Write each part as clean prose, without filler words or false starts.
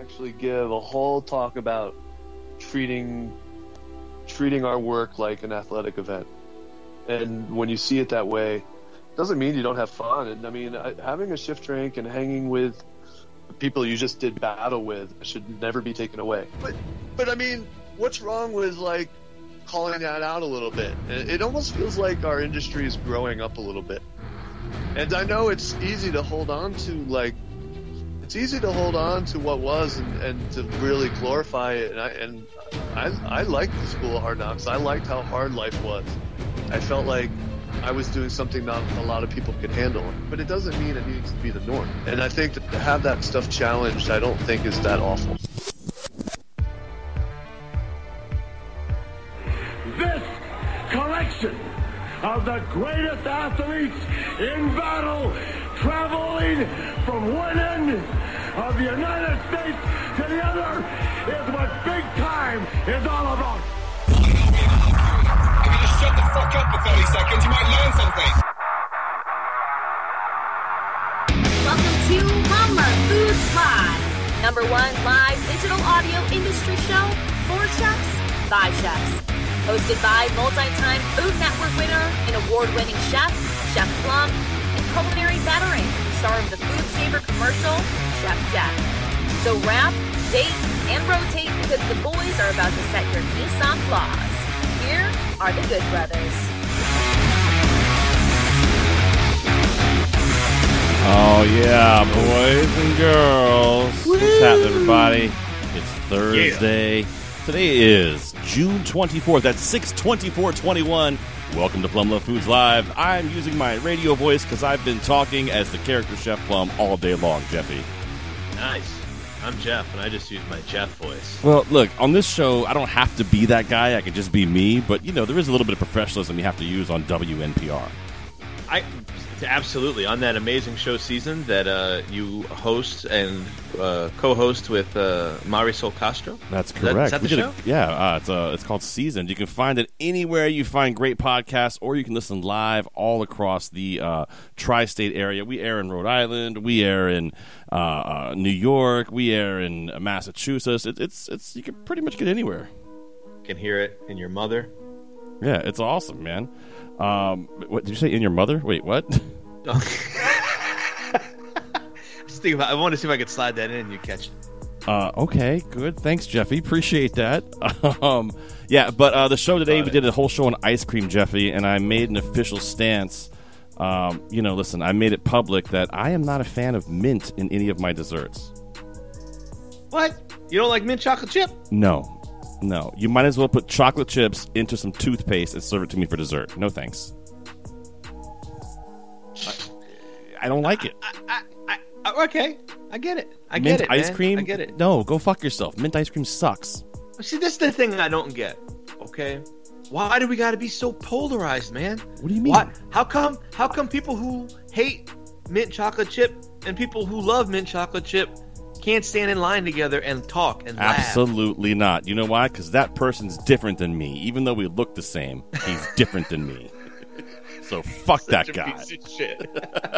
actually give a whole talk about treating our work like an athletic event. And when you see it that way, it doesn't mean you don't have fun. And I mean, having a shift drink and hanging with the people you just did battle with should never be taken away. But I mean, what's wrong with like calling that out a little bit? It almost feels like our industry is growing up a little bit. And I know it's easy to hold on to what was and to really glorify it. And I liked the School of Hard Knocks. I liked how hard life was. I felt like I was doing something not a lot of people could handle. But it doesn't mean it needs to be the norm. And I think that to have that stuff challenged, I don't think is that awful. This collection of the greatest athletes in battle, traveling from one end of the United States to the other, is what big time is all about. If you just shut the fuck up for 30 seconds, you might learn something. Welcome to Plumber Foods Live, #1 live digital audio industry show for chefs by chefs. Hosted by multi-time Food Network winner and award-winning chef, Chef Plum, and culinary veteran, star of the Food Saver commercial, Chef Jeff. So wrap, date, and rotate because the boys are about to set your Nissan claws. Here are the Good Brothers. Oh yeah, boys and girls. Woo! What's happening, everybody? It's Thursday. Yeah. Today is June 24th at 6/24/21. Welcome to Plum Love Foods Live. I'm using my radio voice because I've been talking as the character Chef Plum all day long, Jeffy. Nice. I'm Jeff, and I just use my Jeff voice. Well, look, on this show, I don't have to be that guy. I can just be me. But, you know, there is a little bit of professionalism you have to use on WNPR. Absolutely. On that amazing show season that you host and co-host with Marisol Castro. That's correct. Is that the show? Yeah, it's called Seasoned. You can find it anywhere you find great podcasts, or you can listen live all across the tri-state area. We air in Rhode Island. We air in New York. We air in Massachusetts. It's you can pretty much get anywhere. You can hear it in your mother. Yeah, it's awesome, man. What did you say? In your mother? Wait, what? I want to see if I could slide that in and you catch it. Okay, good. Thanks, Jeffy. Appreciate that. Yeah, but the show today, we did a whole show on ice cream, Jeffy, and I made an official stance. Listen, I made it public that I am not a fan of mint in any of my desserts. What? You don't like mint chocolate chip? No. You might as well put chocolate chips into some toothpaste and serve it to me for dessert. No thanks. I don't like it. Okay, I get it. Mint ice man. cream? I get it. No, go fuck yourself. Mint ice cream sucks. See, this is the thing I don't get. Okay, why do we got to be so polarized, man? What do you mean? How come people who hate mint chocolate chip and people who love mint chocolate chip can't stand in line together and talk and laugh? Absolutely not. You know why? Because that person's different than me. Even though we look the same, he's different than me. So fuck that guy. Piece of shit.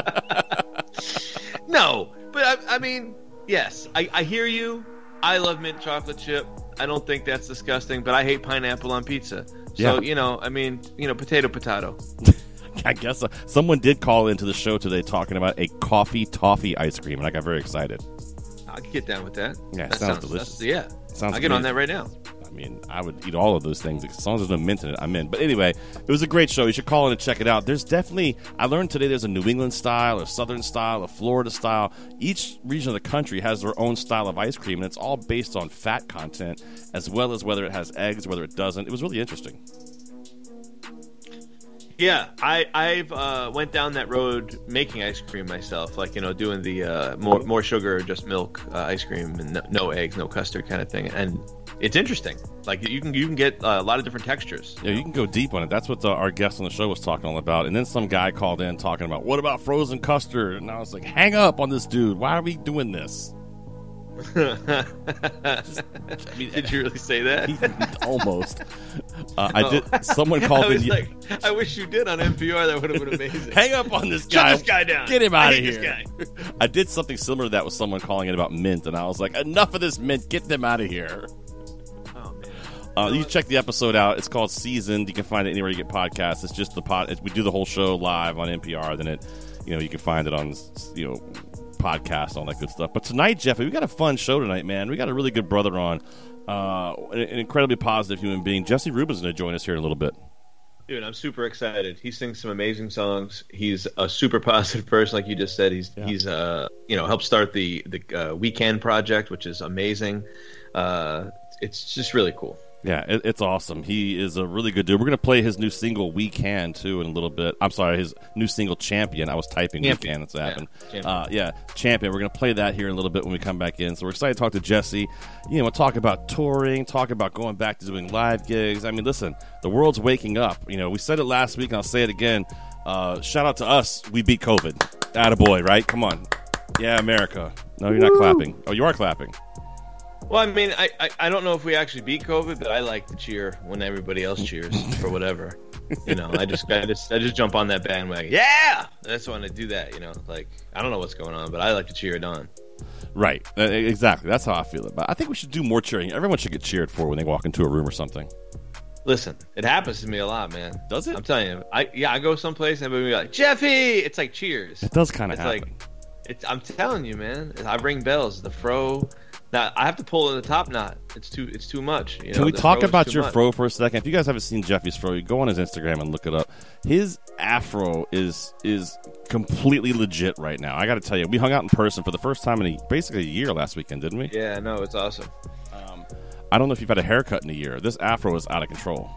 No, but I mean, yes, I hear you. I love mint chocolate chip. I don't think that's disgusting, but I hate pineapple on pizza. So, yeah. Potato. I guess someone did call into the show today talking about a coffee toffee ice cream, and I got very excited. I can get down with that. Yeah, it sounds delicious. Yeah. Sounds I'll get on that right now. I mean, I would eat all of those things. As long as there's no mint in it, I'm in. But anyway, it was a great show. You should call in and check it out. There's definitely, I learned today there's a New England style, a Southern style, a Florida style. Each region of the country has their own style of ice cream, and it's all based on fat content, as well as whether it has eggs, whether it doesn't. It was really interesting. Yeah, I've went down that road making ice cream myself, doing the more sugar, just milk ice cream, and no eggs, no custard kind of thing. And it's interesting. Like you can get a lot of different textures. Yeah, you can go deep on it. That's what our guest on the show was talking all about. And then some guy called in talking about, what about frozen custard? And I was like, hang up on this dude. Why are we doing this? Did you really say that? Almost. I did. Someone called I was in. like, I wish you did on NPR. That would have been amazing. Hang up on this guy. Shut this guy down. Get him I out of hate here. this guy. I did something similar to that with someone calling in about Mint, and I was like, enough of this Mint. Get them out of here. Oh man. You can check the episode out. It's called Seasoned. You can find it anywhere you get podcasts. It's just the pod. We do the whole show live on NPR. Then you can find it on podcast, all that good stuff. But tonight, Jeffy, we got a fun show tonight, man. We got a really good brother on, an incredibly positive human being. Jesse Rubin's going to join us here in a little bit. Dude, I'm super excited. He sings some amazing songs. He's a super positive person, like you just said. He's helped start the Weekend Project, which is amazing. It's just really cool. Yeah, it's awesome. He is a really good dude. We're going to play his new single, We Can, too, in a little bit. I'm sorry, his new single, Champion. I was typing Champion. We Can. That's happened. Champion. Champion. We're going to play that here in a little bit when we come back in. So we're excited to talk to Jesse. We'll talk about touring, talk about going back to doing live gigs. I mean, listen, the world's waking up. We said it last week, and I'll say it again. Shout out to us. We beat COVID. Attaboy, right? Come on. Yeah, America. No, you're not clapping. Oh, you are clapping. Well, I mean, I don't know if we actually beat COVID, but I like to cheer when everybody else cheers for whatever. I just jump on that bandwagon. Yeah, that's when I do that. Like I don't know what's going on, but I like to cheer it on. Right, exactly. That's how I feel about it. I think we should do more cheering. Everyone should get cheered for when they walk into a room or something. Listen, it happens to me a lot, man. Does it? I'm telling you. I go someplace and everybody be like, Jeffy! It's like cheers. It does kind of happen. I'm telling you, man. I ring bells. The fro. Now I have to pull in the top knot. It's too much. Can we talk about your fro for a second? If you guys haven't seen Jeffy's fro, you go on his Instagram and look it up. His afro is completely legit right now. I got to tell you, we hung out in person for the first time in basically a year last weekend, didn't we? Yeah, no, it's awesome. I don't know if you've had a haircut in a year. This afro is out of control.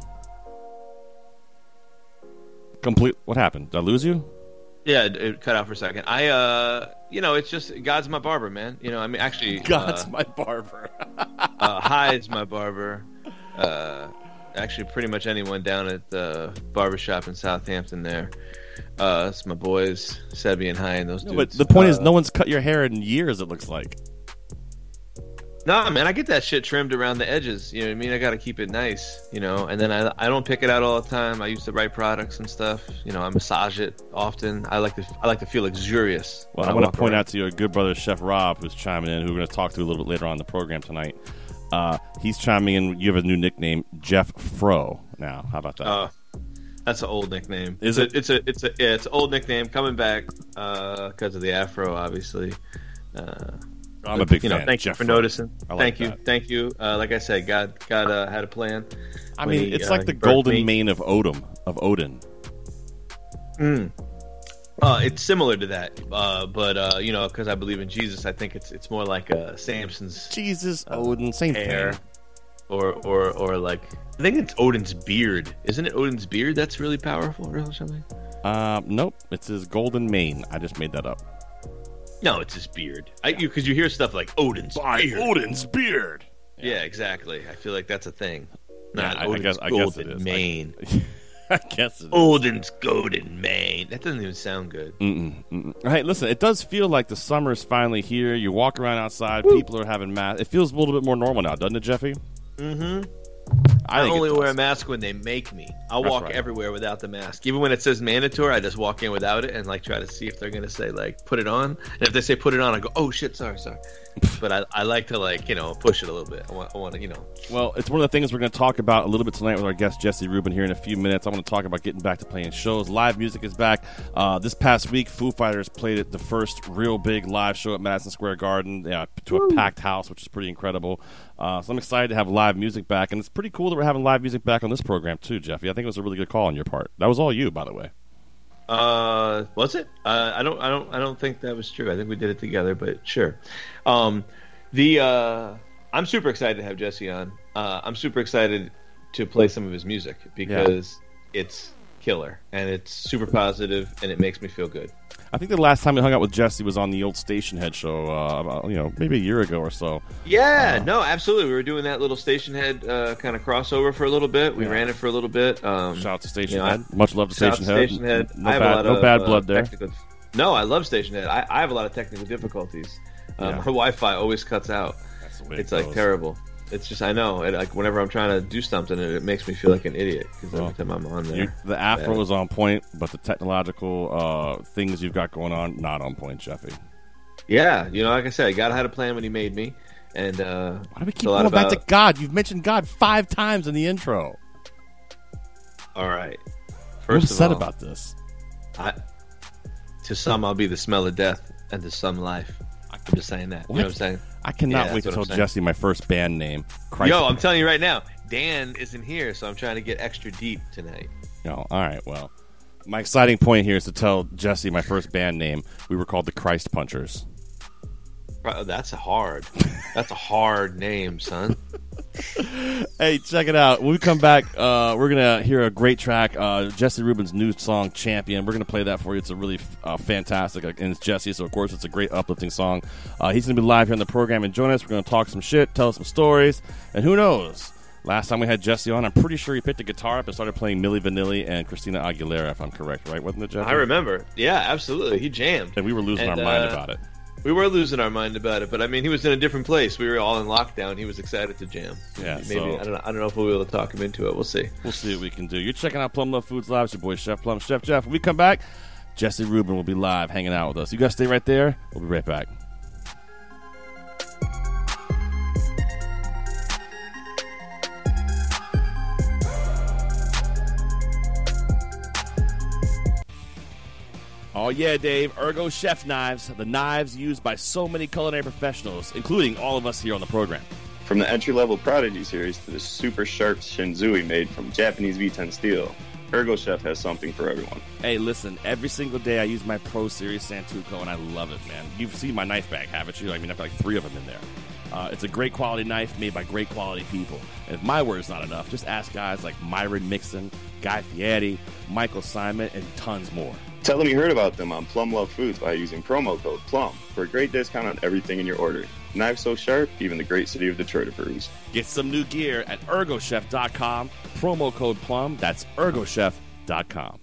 What happened? Did I lose you? Yeah, it cut out for a second. It's just God's my barber, man. Actually, God's my barber. Hyde's my barber. Actually, pretty much anyone down at the barbershop in Southampton there. It's my boys, Sebi and Hyde, and those dudes. But the point is, no one's cut your hair in years, it looks like. Nah, man, I get that shit trimmed around the edges. You know what I mean? I got to keep it nice, and then I don't pick it out all the time. I use the right products and stuff. I massage it often. I like to feel luxurious. Well, I want to point out to your good brother, Chef Rob, who's chiming in, who we're going to talk to a little bit later on in the program tonight. He's chiming in. You have a new nickname, Jeff Fro. Now, how about that? That's an old nickname. Is it? It's an old nickname coming back because of the afro, obviously. I'm a big fan. Thank you for noticing. Thank you. Like I said, God had a plan. I mean, it's like the golden mane of Odin. It's similar to that, but because I believe in Jesus, I think it's more like Samson's Jesus, Odin, same hair, thing. or like I think it's Odin's beard. Isn't it Odin's beard that's really powerful or something? Nope, it's his golden mane. I just made that up. No, it's his beard. Because you hear stuff like Odin's beard. Odin's beard. Yeah, exactly. I feel like that's a thing. Not I guess it is. Mane. I guess it is. Odin's golden mane. That doesn't even sound good. Hey, listen, it does feel like the summer is finally here. You walk around outside, people are having masks. It feels a little bit more normal now, doesn't it, Jeffy? Mm-hmm. I only wear a mask when they make me. I'll walk everywhere without the mask. Even when it says mandatory, I just walk in without it and try to see if they're going to say put it on. And if they say put it on, I go, oh shit, sorry. But I like to push it a little bit. I want to. Well, it's one of the things we're going to talk about a little bit tonight with our guest Jesse Rubin here in a few minutes. I want to talk about getting back to playing shows. Live music is back. This past week, Foo Fighters played at the first real big live show at Madison Square Garden to a packed house, which is pretty incredible. So I'm excited to have live music back, and it's pretty cool that we're having live music back on this program too, Jeffy. I think it was a really good call on your part. That was all you, by the way. Was it? I don't think that was true. I think we did it together, but sure. I'm super excited to have Jesse on. I'm super excited to play some of his music because it's killer and it's super positive and it makes me feel good. I think the last time we hung out with Jesse was on the old Station Head show, about, maybe a year ago or so. Yeah, no, absolutely. We were doing that little Station Head kind of crossover for a little bit. We ran it for a little bit. Shout out to Station Head. Much love to Station Head. No bad blood there. No, I love Station Head. I have a lot of technical difficulties. My Wi-Fi always cuts out. That's the way it's terrible. It's just I know. Like whenever I'm trying to do something, it makes me feel like an idiot because every time I'm on there, The afro is on point, but the technological things you've got going on not on point, Jeffy. Yeah, like I said, God had a plan when He made me, and why do we keep going back to God? You've mentioned God 5 times in the intro. All right. I'm First upset of all, about this. To some, I'll be the smell of death, and to some, life. I'm just saying that. You know what I'm saying? I cannot Yeah, wait to that's tell what I'm saying. Jesse my first band name. Christ. Yo, I'm telling you right now, Dan isn't here, so I'm trying to get extra deep tonight. No, all right, well. My exciting point here is to tell Jesse my first band name. We were called the Christ Punchers. That's a hard name, son. Hey, check it out. When we come back, we're going to hear a great track, Jesse Rubin's new song, Champion. We're going to play that for you. It's a really fantastic, and it's Jesse, so of course it's a great uplifting song. He's going to be live here on the program and join us. We're going to talk some shit, tell us some stories, and who knows? Last time we had Jesse on, I'm pretty sure he picked a guitar up and started playing Milli Vanilli and Christina Aguilera, if I'm correct, right? Wasn't it, Jesse? I remember. Yeah, absolutely. He jammed. And we were losing our mind about it. We were losing our mind about it, but I mean, he was in a different place. We were all in lockdown. He was excited to jam. Yeah, maybe so I don't know if we'll be able to talk him into it. We'll see. We'll see what we can do. You're checking out Plum Love Foods Live. It's your boy Chef Plum, Chef Jeff. When we come back, Jesse Rubin will be live hanging out with us. You guys stay right there. We'll be right back. Oh, yeah, Dave. Ergo Chef Knives, the knives used by so many culinary professionals, including all of us here on the program. From the entry-level Prodigy series to the super sharp Shinzui made from Japanese V10 steel, Ergo Chef has something for everyone. Hey, listen, every single day I use my Pro Series Santoku, and I love it, man. You've seen my knife bag, haven't you? I mean, I've got like 3 of them in there. It's a great quality knife made by great quality people. And if my word's not enough, just ask guys like Myron Mixon, Guy Fieri, Michael Simon, and tons more. Tell them you heard about them on Plum Love Foods by using promo code PLUM for a great discount on everything in your order. Knives so sharp, even the great city of Detroit approves. Get some new gear at ErgoChef.com. Promo code PLUM. That's ErgoChef.com.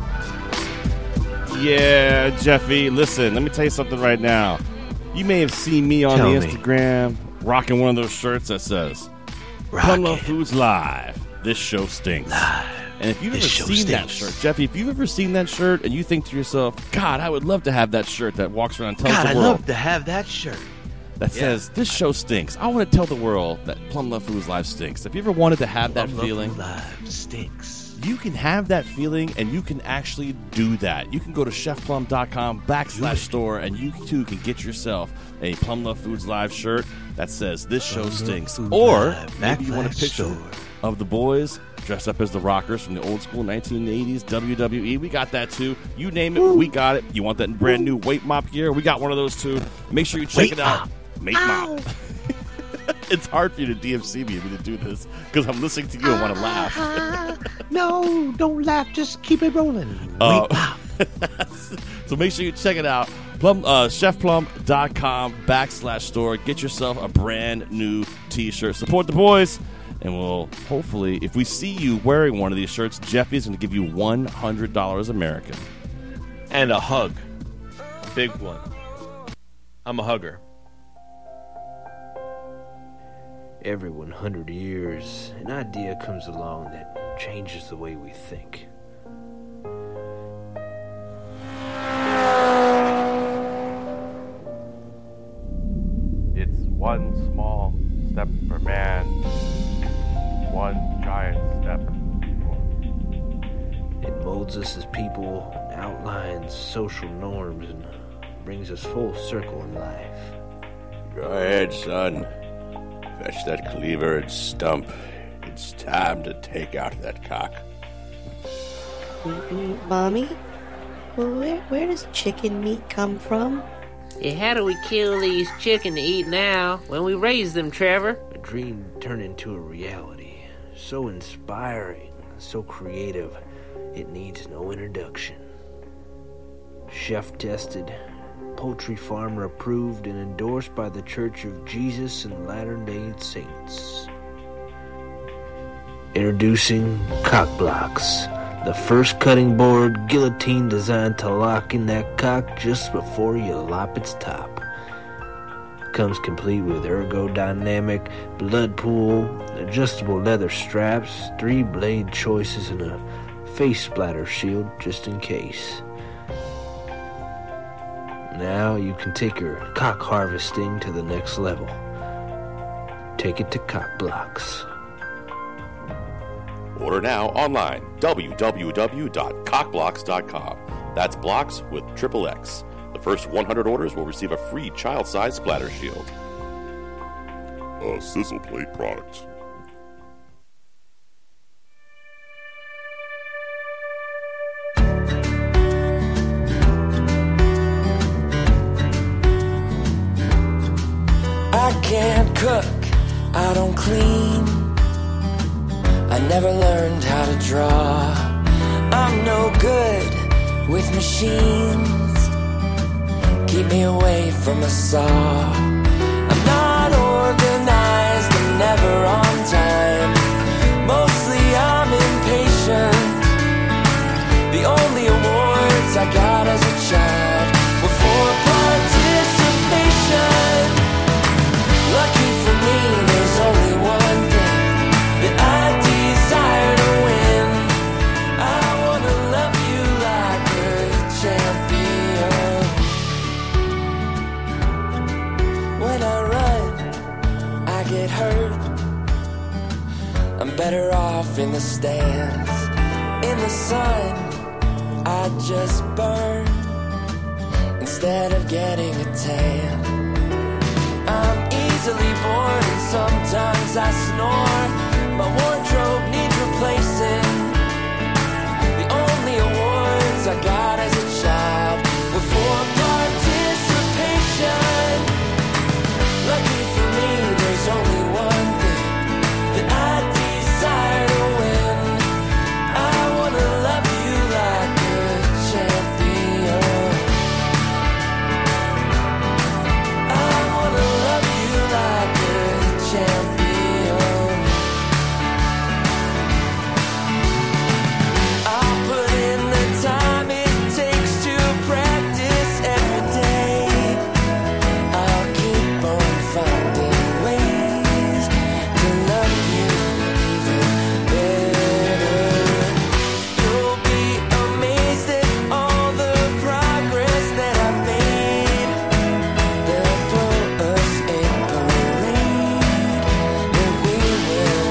Yeah, Jeffy, listen, let me tell you something right now. You may have seen me on the Instagram rocking one of those shirts that says, Plum Love Foods Live. This show stinks. And if you've ever seen that shirt, Jeffy, if you've ever seen that shirt and you think to yourself, God, I would love to have that shirt that walks around and tells the world. I'd love to have that shirt. That says, this show stinks. I want to tell the world that Plum Love Foods Live stinks. If you ever wanted to have that feeling, Live stinks. you can have that feeling and you can actually do that. You can go to chefplum.com/store and you too can get yourself a Plum Love Foods Live shirt that says, this show stinks. Or maybe you want a picture of the boys dressed up as the Rockers from the old school 1980s WWE. We got that too. You name it, we got it. You want that brand new weight mop gear? We got one of those too. Make sure you check it out. Weight mop. It's hard for you to DMC me to do this because I'm listening to you and want to laugh. No, don't laugh. Just keep it rolling. Weight mop. So make sure you check it out. chefplum.com/store. Get yourself a brand new t-shirt. Support the boys. And we'll hopefully, if we see you wearing one of these shirts, Jeffy's going to give you $100 American. And a hug. Big one. I'm a hugger. Every 100 years, an idea comes along that changes the way we think. It's one small step for man, one giant step for... It molds us as people, outlines social norms, and brings us full circle in life. Go ahead, son. Fetch that cleaver and stump. It's time to take out that cock. Mommy, where does chicken meat come from? Yeah, how do we kill these chicken to eat now when we raise them, Trevor? A dream turned into a reality. So inspiring, so creative, it needs no introduction. Chef tested, poultry farmer approved, and endorsed by the Church of Jesus and Latter-day Saints. Introducing Cock Blocks, the first cutting board guillotine designed to lock in that cock just before you lop its top. comes complete with ergodynamic blood pool, adjustable leather straps, 3 blade choices, and a face splatter shield just in case. Now you can take your cock harvesting to the next level. Take it to Cockblocks. Order now online, www.cockblocks.com. That's blocks with triple X. The first 100 orders will receive a free child-size splatter shield. A Sizzle Plate product. I can't cook, I don't clean, I never learned how to draw. I'm no good with machines, keep me away from a saw. I'm not organized, I'm never on time, mostly I'm impatient. The only awards I got as a child were for participation. Lucky for me, there's only one thing that I desire to win. I wanna love you like a champion. When I run, I get hurt. I'm better off in the stands. In the sun, I just burn instead of getting a tan. I'm easily bored and sometimes I snore. My wardrobe needs replacing. The only awards I got as a child were for participation. Lucky for me, there's only one thing that I desire to win. I wanna love you like a champion. I wanna love you like a champion. I'll put in the time it takes to practice every day. I'll keep on finding ways to love you even better. You'll be amazed at all the progress that I've made. They'll throw us a parade that we will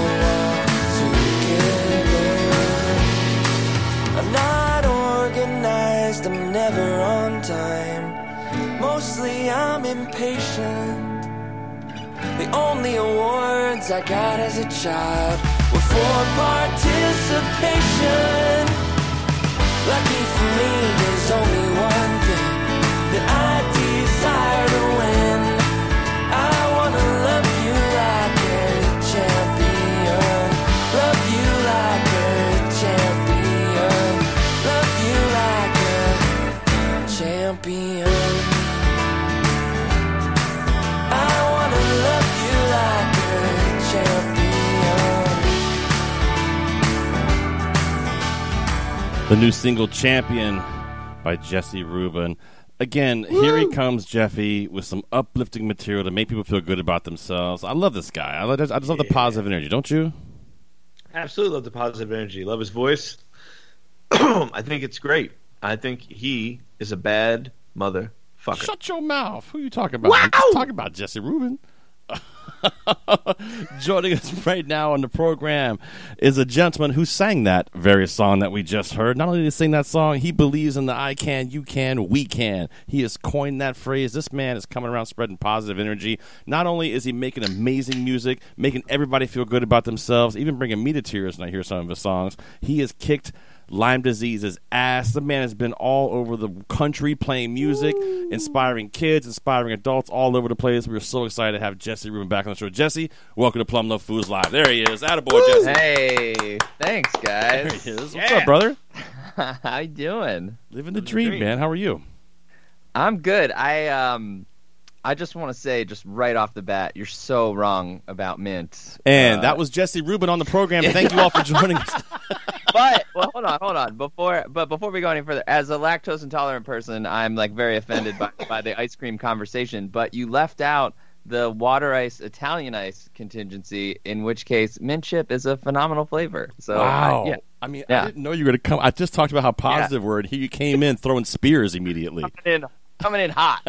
walk together. I'm not organized, I'm never on time. Mostly I'm impatient. The only awards I got as a child were for participation. Lucky for me, there's only one thing that I desire to win. I wanna love you like a champion. Love you like a champion. Love you like a champion. I wanna love you like a champion. The new single "Champion" by Jesse Rubin. Again, here he comes, Jeffy, with some uplifting material to make people feel good about themselves. I love this guy. I just love the positive energy, don't you? Absolutely love the positive energy. Love his voice. I think it's great. I think he is a bad motherfucker. Shut your mouth. Who are you talking about? Wow! I'm just talking about Jesse Rubin. Joining us right now on the program is a gentleman who sang that very song that we just heard. Not only did he sing that song, he believes in the I can, you can, we can. He has coined that phrase. This man is coming around spreading positive energy. Not only is he making amazing music, making everybody feel good about themselves, even bringing me to tears when I hear some of his songs, he has kicked Lyme disease's ass. The man has been all over the country playing music, inspiring kids, inspiring adults all over the place. We were so excited to have Jesse Rubin back on the show. Jesse, welcome to Plum Love Foods Live. There he is. Attaboy, Jesse. Hey, thanks, guys. There he is. What's up, brother? How you doing? Living the dream, man. How are you? I'm good. I just want to say, just right off the bat, you're so wrong about mint. And that was Jesse Rubin on the program. Thank you all for joining us. But well, hold on. Before we go any further, as a lactose intolerant person, I'm like very offended by the ice cream conversation. But you left out the water ice Italian ice contingency, in which case mint chip is a phenomenal flavor. So wow. I I didn't know you were going to come. I just talked about how positive we're, and here you came in throwing spears immediately. Coming in hot.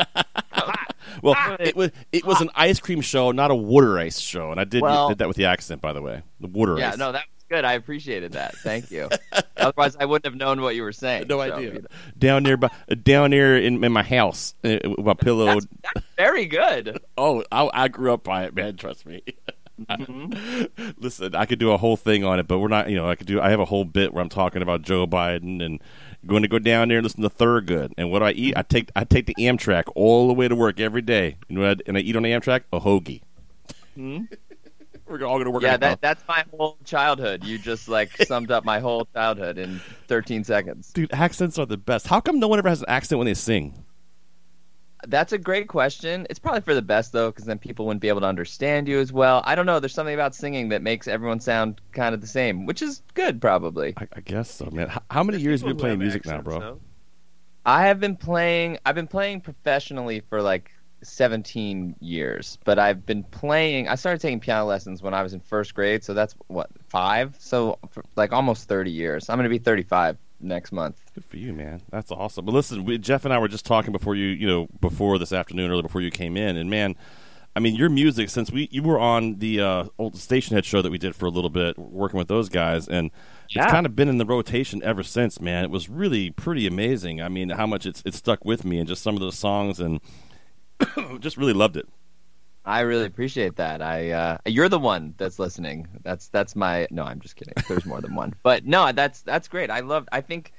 Well, it was an ice cream show, not a water ice show, and I did that with the accent, by the way. The water ice. Yeah, no, that was good. I appreciated that. Thank you. Otherwise, I wouldn't have known what you were saying. No idea. Down there in my house, with my pillow. That's very good. Oh, I grew up by it, man. Trust me. Mm-hmm. Listen, I could do a whole thing on it, but we're not. I have a whole bit where I'm talking about Joe Biden and going to go down there and listen to Thurgood. And what do I eat? I take the Amtrak all the way to work every day. And I eat on the Amtrak a hoagie. Hmm? We're all going to work. Yeah, that's my whole childhood. You just summed up my whole childhood in 13 seconds. Dude, accents are the best. How come no one ever has an accent when they sing? That's a great question. It's probably for the best, though, because then people wouldn't be able to understand you as well. I don't know. There's something about singing that makes everyone sound kind of the same, which is good, probably. I guess so, man. How many years have you been playing music now, bro? Though. I've been playing professionally for 17 years, but I started taking piano lessons when I was in first grade, so that's 5? So almost 30 years. I'm going to be 35 next month. Good for you, man. That's awesome. But listen, Jeff and I were just talking before before this afternoon, earlier before you came in, and man, I mean, your music, since you were on the old Station Head show that we did for a little bit, working with those guys, and it's kind of been in the rotation ever since, man. It was really pretty amazing. I mean, how much it's stuck with me, and just some of the songs, and just really loved it. I really appreciate that. You're the one that's listening. That's my. No, I'm just kidding. There's more than one, but no, that's great. I think,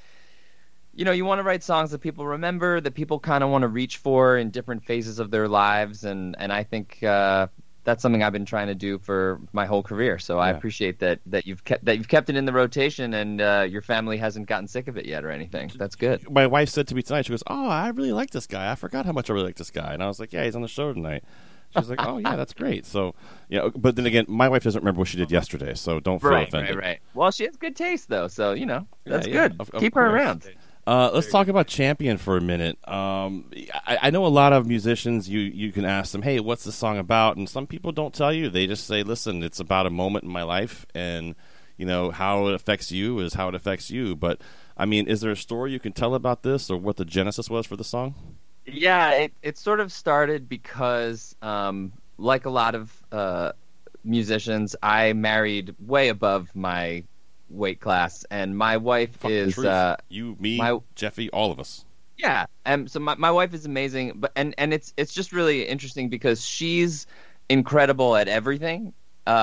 you want to write songs that people remember, that people kind of want to reach for in different phases of their lives, and I think that's something I've been trying to do for my whole career. So I appreciate that you've kept it in the rotation, and your family hasn't gotten sick of it yet or anything. That's good. My wife said to me tonight, she goes, "Oh, I really like this guy. I forgot how much I really like this guy," and I was like, "Yeah, he's on the show tonight." She was like, "Oh yeah, that's great." So but then again, my wife doesn't remember what she did yesterday, so don't feel offended. Right. Well, she has good taste though, so that's good. Keep her around. Let's talk about Champion for a minute. I know a lot of musicians. You can ask them, "Hey, what's the song about?" And some people don't tell you. They just say, "Listen, it's about a moment in my life, and how it affects you is how it affects you." But I mean, is there a story you can tell about this, or what the genesis was for the song? Yeah, it sort of started because, like a lot of musicians, I married way above my weight class, and my wife is you, me, Jeffy, all of us. Yeah, and so my wife is amazing, but and it's just really interesting because she's incredible at everything.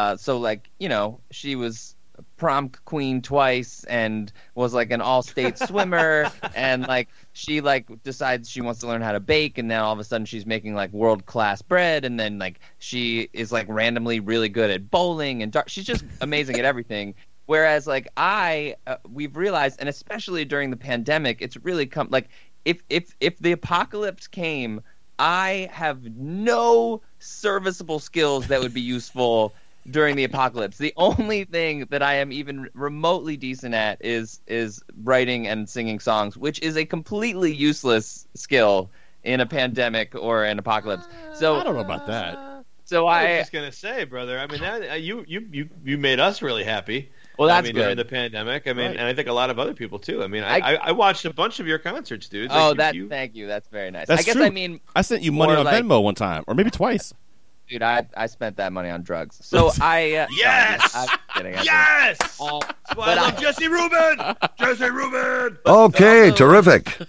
So she was prom queen twice and was an all-state swimmer, and she decides she wants to learn how to bake, and then all of a sudden she's making world-class bread, and then she is randomly really good at bowling and she's just amazing at everything. Whereas we've realized, and especially during the pandemic, it's really come if the apocalypse came, I have no serviceable skills that would be useful during the apocalypse. The only thing that I am even remotely decent at is writing and singing songs, which is a completely useless skill in a pandemic or an apocalypse. So I don't know about that. So I was just gonna say, brother. I mean, that you made us really happy. Well, that's good. During the pandemic. I mean, right. And I think a lot of other people too. I mean, I watched a bunch of your concerts, dude. Thank you. That's very nice. That's I guess true. I mean, I sent you money on Venmo one time, or maybe twice. Dude, I spent that money on drugs. So I yes, I'm kidding, yes. That's why I love Jesse Rubin. Jesse Rubin. Okay, terrific.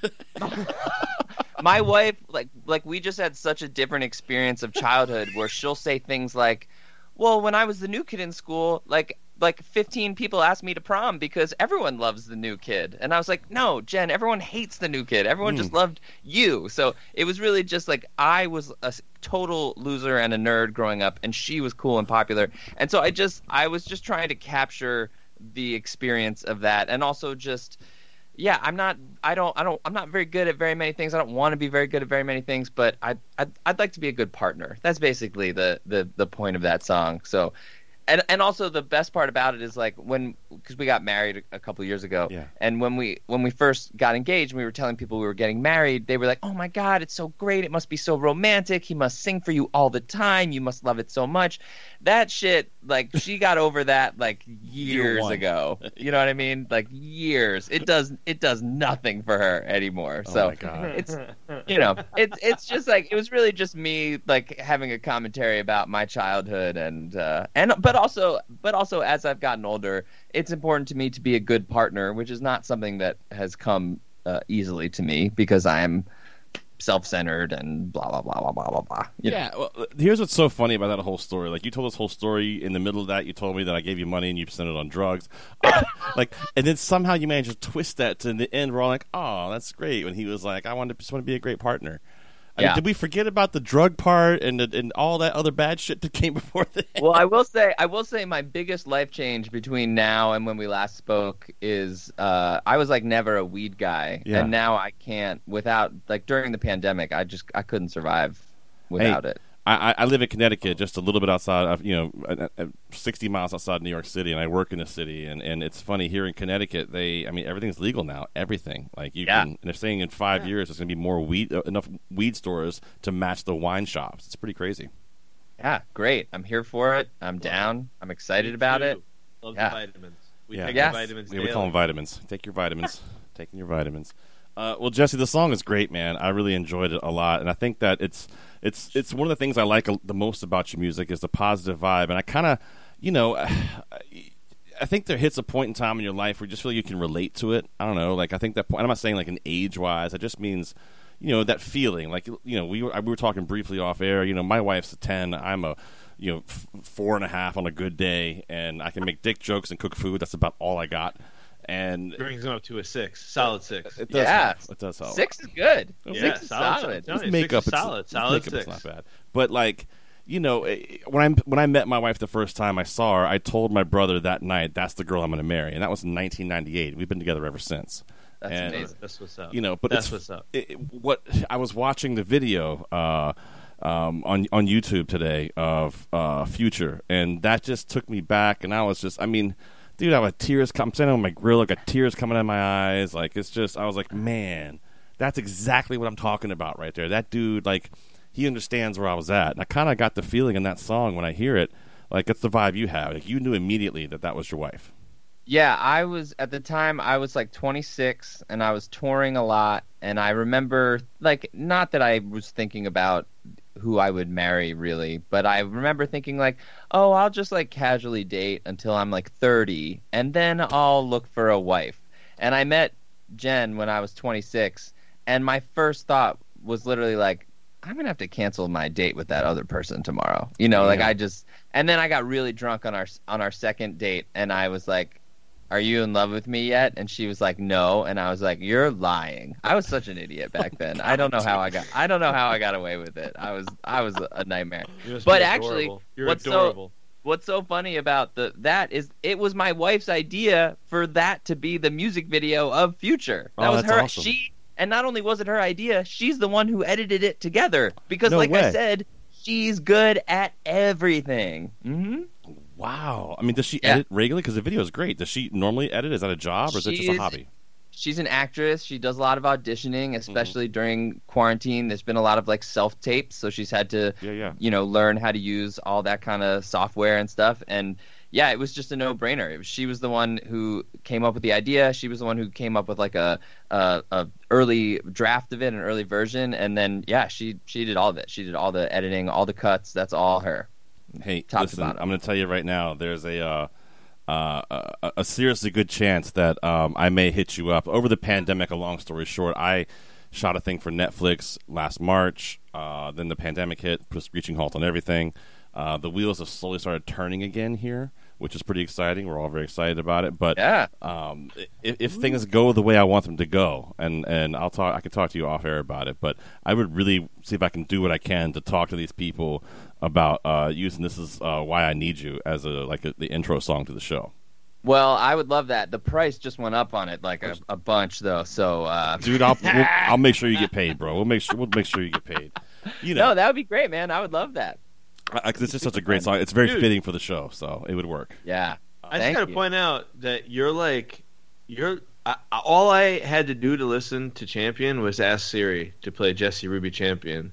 My wife, we just had such a different experience of childhood where she'll say things like, "Well, when I was the new kid in school, like 15 people asked me to prom because everyone loves the new kid." And I was like, "No, Jen, everyone hates the new kid. Everyone just loved you." So it was really just I was a total loser and a nerd growing up, and she was cool and popular. And so I was just trying to capture the experience of that, and also just. Yeah, I'm not very good at very many things. I don't want to be very good at very many things, but I'd like to be a good partner. That's basically the point of that song. So, And also the best part about it is like because we got married a couple years ago, and when we first got engaged, and we were telling people we were getting married, they were like, "Oh my God, it's so great! It must be so romantic. He must sing for you all the time. You must love it so much." That shit, like she got over that like years ago. You know what I mean? Like years. It does nothing for her anymore. Oh so my God. it's it's just like it was really just me like having a commentary about my childhood but also as I've gotten older, it's important to me to be a good partner, which is not something that has come easily to me because I'm self-centered and blah blah blah blah blah blah blah. Yeah. Well, here's what's so funny about that whole story. Like you told this whole story in the middle of that. You told me that I gave you money and you spent it on drugs. And then somehow you managed to twist that to the end. We're all like, "Oh, that's great." When he was like, "I just want to be a great partner." I mean, did we forget about the drug part and all that other bad shit that came before that? Well, I will say my biggest life change between now and when we last spoke is I was like never a weed guy, and now I can't without like during the pandemic I couldn't survive without it. I live in Connecticut, just a little bit outside of 60 miles outside New York City, and I work in the city. And it's funny here in Connecticut, everything's legal now. Everything and they're saying in 5 years there's going to be more enough weed stores to match the wine shops. It's pretty crazy. Yeah, great. I'm here for it. I'm down. I'm excited about it. Love the vitamins. We take vitamins. We call them vitamins. Take your vitamins. Taking your vitamins. Well, Jesse, the song is great, man. I really enjoyed it a lot, and I think that it's one of the things I like the most about your music is the positive vibe. And I kind of, I think there hits a point in time in your life where you just feel you can relate to it. I don't know, like I think that point. I'm not saying like an age-wise. It just means, that feeling. Like we were talking briefly off air. My wife's a 10. I'm a 4.5 on a good day, and I can make dick jokes and cook food. That's about all I got. And brings them up to a 6, solid 6. It does help. It does help. 6 is good. Yeah, 6 is solid. Makeup, solid 6. It's not bad. But like, when I met my wife the first time I saw her, I told my brother that night, "That's the girl I'm going to marry," and that was in 1998. We've been together ever since. That's amazing. That's what's up. But that's what's up. What I was watching the video on YouTube today of Future, and that just took me back, and I was just, dude, I had tears. I'm standing on my grill, I got tears coming out of my eyes. Like it's just, I was like, man, that's exactly what I'm talking about right there. That dude, like, he understands where I was at, and I kind of got the feeling in that song when I hear it, like it's the vibe you have. Like you knew immediately that was your wife. Yeah, at the time I was like 26, and I was touring a lot, and I remember like not that I was thinking about who I would marry really, but I remember thinking like, oh, I'll just like casually date until I'm like 30 and then I'll look for a wife. And I met Jen when I was 26, and my first thought was literally like, I'm going to have to cancel my date with that other person tomorrow. And then I got really drunk on our second date, and I was like, "Are you in love with me yet?" And she was like, "No." And I was like, "You're lying." I was such an idiot back then. I don't know how I got away with it. I was a nightmare. But actually, what's so funny about that is it was my wife's idea for that to be the music video of Future. That was her. Awesome. And not only was it her idea, she's the one who edited it together because, I said, she's good at everything. Mm-hmm. Wow. Does she edit regularly? Because the video is great. Does she normally edit? Is that a job, or is it just a hobby? She's an actress. She does a lot of auditioning, especially during quarantine. There's been a lot of like self-tapes, so she's had to, learn how to use all that kind of software and stuff. And yeah, it was just a no-brainer. She was the one who came up with the idea. She was the one who came up with like a early draft of it, an early version, and then she did all of it. She did all the editing, all the cuts. That's all her. Hey, listen, I'm going to tell you right now. There's a seriously good chance that I may hit you up over the pandemic. A long story short, I shot a thing for Netflix last March. Then the pandemic hit, put a screeching halt on everything. The wheels have slowly started turning again here, which is pretty exciting. We're all very excited about it. But if things go the way I want them to go, and I can talk to you off air about it. But I would really see if I can do what I can to talk to these people about using "This Is Why I Need You" as the intro song to the show. Well, I would love that. The price just went up on it like a bunch, though. So, dude, I'll make sure you get paid, bro. We'll make sure you get paid. No, that would be great, man. I would love that. Because it's just such a great song. It's very Dude. fitting for the show, so it would work. Yeah. I just got to point out that all I had to do to listen to Champion was ask Siri to play Jesse Rubin Champion,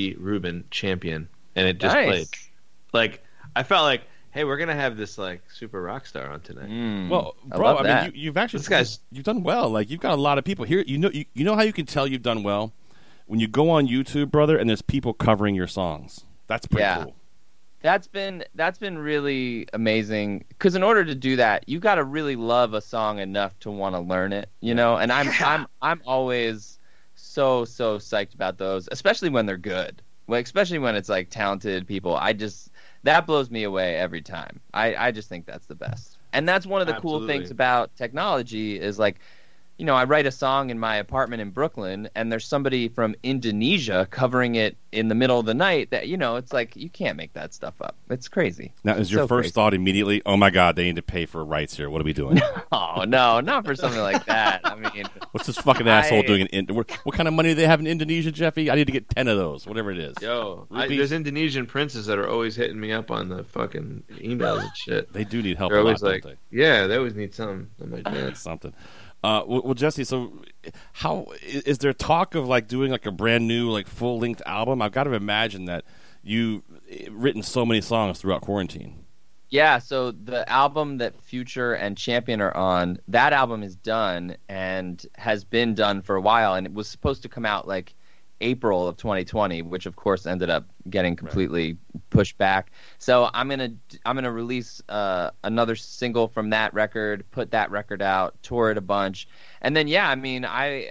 and it just played. Like, I felt like, hey, we're gonna have this like super rock star on tonight. Well, bro, I mean, you've actually you've done well. Like, you've got a lot of people here. You know how you can tell you've done well when you go on YouTube, brother, and there's people covering your songs. That's pretty cool. That's been really amazing, because in order to do that, you got to really love a song enough to want to learn it, you know. And I'm always so psyched about those, especially when they're good. Like, especially when it's like talented people. That blows me away every time. I just think that's the best. And that's one of the cool things about technology is, like, you know, I write a song in my apartment in Brooklyn, and there's somebody from Indonesia covering it in the middle of the night. That, you know, it's like, you can't make that stuff up. It's crazy. Now, is your first thought immediately, oh my God, they need to pay for rights here? What are we doing? Oh, no, not for something like that. I mean, what's this fucking asshole doing? What kind of money do they have in Indonesia, Jeffy? I need to get 10 of those, whatever it is. Yo, there's Indonesian princes that are always hitting me up on the fucking emails and shit. They do need help. They're a always lot, like, don't yeah, they always need something. I'm like, yeah. Something. Well, Jesse, so how is there talk of like doing like a brand new like full length album? I've got to imagine that you've written so many songs throughout quarantine. Yeah, so the album that Future and Champion are on, that album is done and has been done for a while, and it was supposed to come out like April of 2020, which of course ended up getting completely pushed back. So I'm gonna release another single from that record, put that record out, tour it a bunch, and then I mean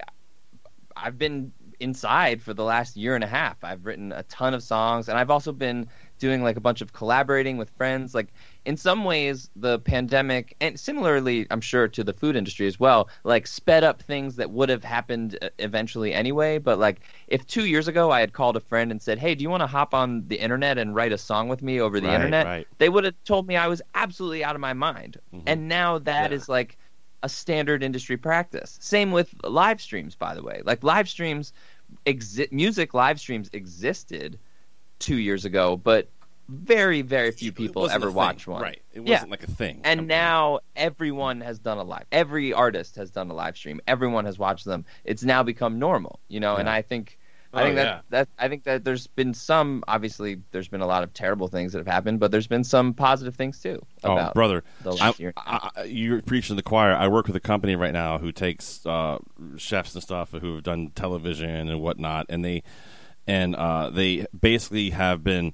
I've been inside for the last year and a half. I've written a ton of songs, and I've also been doing like a bunch of collaborating with friends. Like, in some ways, the pandemic, and similarly, I'm sure to the food industry as well, like sped up things that would have happened eventually anyway. But like, if 2 years ago I had called a friend and said, hey, do you want to hop on the internet and write a song with me over the internet? They would have told me I was absolutely out of my mind. Mm-hmm. And now that is like a standard industry practice. Same with live streams, by the way. Like, live streams, music live streams existed 2 years ago, but very, very few people ever watched one. Right. It wasn't like a thing. And now everyone has done a live. Every artist has done a live stream. Everyone has watched them. It's now become normal, you know. And I think that there's been some. Obviously, there's been a lot of terrible things that have happened, but there's been some positive things too. About brother, the last year. You're preaching to the choir. I work with a company right now who takes chefs and stuff who have done television and whatnot, and they basically have been.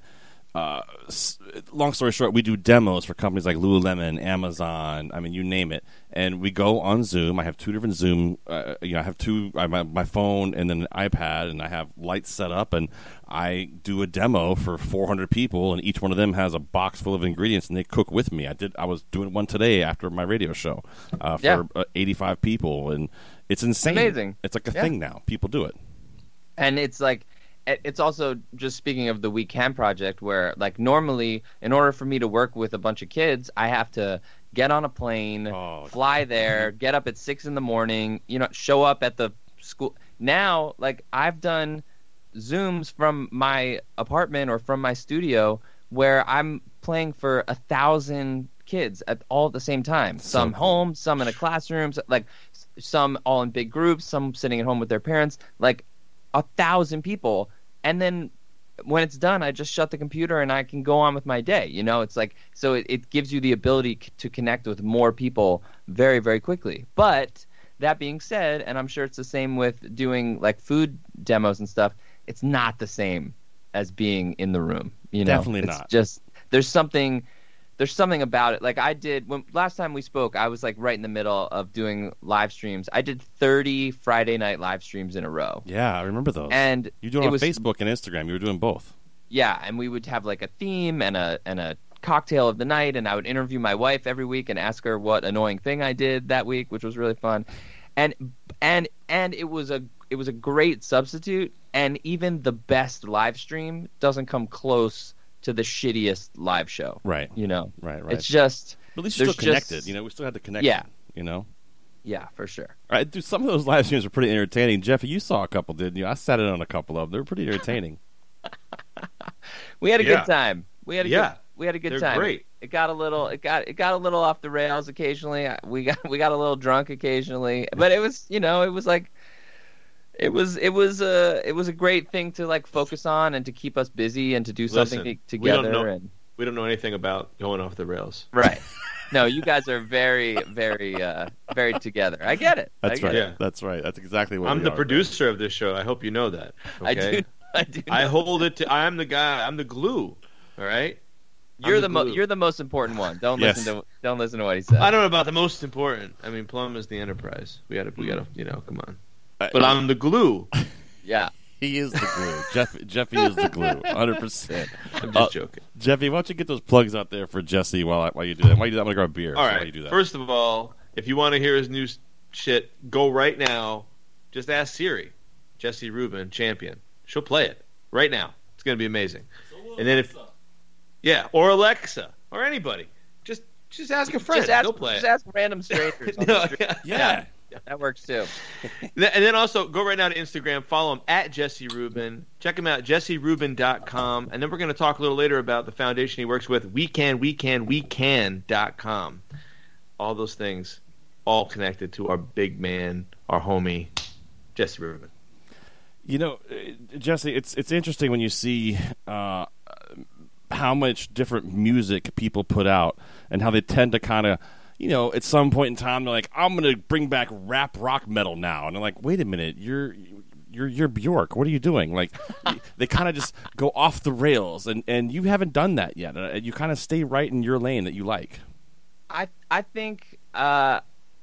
Long story short, we do demos for companies like Lululemon, Amazon, I mean, you name it. And we go on Zoom. I have two different Zoom. I have my phone and then an iPad, and I have lights set up, and I do a demo for 400 people, and each one of them has a box full of ingredients, and they cook with me. I was doing one today after my radio show for 85 people, and it's insane. Amazing. It's like a thing now. People do it. And it's like, it's also, just speaking of the We Can project, where like normally in order for me to work with a bunch of kids, I have to get on a plane, fly there, get up at 6 a.m, you know, show up at the school. Now, like, I've done Zooms from my apartment or from my studio where I'm playing for 1,000 kids all at the same time. Some home, some in a classroom, like some all in big groups, some sitting at home with their parents, like 1,000 people. And then when it's done, I just shut the computer and I can go on with my day. You know, it's like, so it gives you the ability to connect with more people very, very quickly. But that being said, and I'm sure it's the same with doing like food demos and stuff, it's not the same as being in the room. You know, definitely it's not. Just there's something about it. Like, I did when last time we spoke, I was like right in the middle of doing live streams. I did 30 Friday night live streams in a row. Yeah, I remember those. And you do it on Facebook and Instagram. You were doing both. Yeah, and we would have like a theme and a cocktail of the night, and I would interview my wife every week and ask her what annoying thing I did that week, which was really fun. And it was a great substitute, and even the best live stream doesn't come close to the shittiest live show. Right. You know? Right. It's just... But at least you're still connected. You know, we still had the connection. Yeah. You know? Yeah, for sure. All right, dude, some of those live streams were pretty entertaining. Jeffy, you saw a couple, didn't you? I sat in on a couple of them. They were pretty entertaining. We had a good time. We had a Yeah. good They're time. great. It got a little off the rails occasionally. We got a little drunk occasionally, but it was it was a great thing to like focus on and to keep us busy and to do something together. We don't know anything about going off the rails. Right. No, you guys are very, very, very together. I get it. That's right. Yeah. That's right. That's exactly what I'm we the are. producer of this show. I hope you know that. Okay? I do. I hold it to. I'm the guy. I'm the glue. All right. You're the most important one. Don't Yes. listen to what he said. I don't know about the most important. I mean, Plum is the enterprise. We gotta. Come on. But I'm the glue. Yeah. He is the glue. Jeffy is the glue. 100%. I'm just joking. Jeffy, why don't you get those plugs out there for Jesse while you do that? While you do that, I'm gonna grab a beer. All right. While you do that. First of all, if you want to hear his new shit, go right now. Just ask Siri, Jesse Rubin, champion. She'll play it right now. It's gonna be amazing. And then or Alexa or anybody, just ask a friend. They'll play it. Just ask random strangers. On the street. Yeah. That works too. And then also go right now to Instagram, follow him at Jesse Rubin. Check him out, jesserubin.com. And then we're going to talk a little later about the foundation he works with, wecan.com. All those things, all connected to our big man, our homie, Jesse Rubin. You know, Jesse, it's interesting when you see how much different music people put out and how they tend to kind of, you know, at some point in time, they're like, I'm going to bring back rap rock metal now. And they're like, wait a minute, you're Bjork. What are you doing? Like, they kind of just go off the rails, and you haven't done that yet. You kind of stay right in your lane that you like. I think I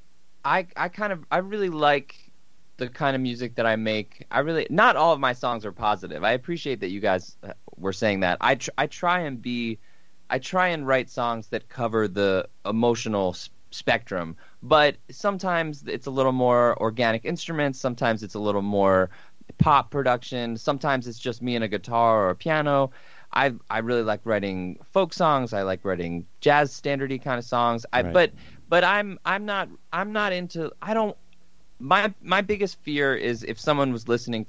really like the kind of music that I make. Not all of my songs are positive. I appreciate that you guys were saying that. I try and write songs that cover the emotional spectrum, but sometimes it's a little more organic instruments, sometimes it's a little more pop production, sometimes it's just me and a guitar or a piano. I really like writing folk songs. I like writing jazz standardy kind of songs. But I'm not into. I don't. My biggest fear is if someone was listening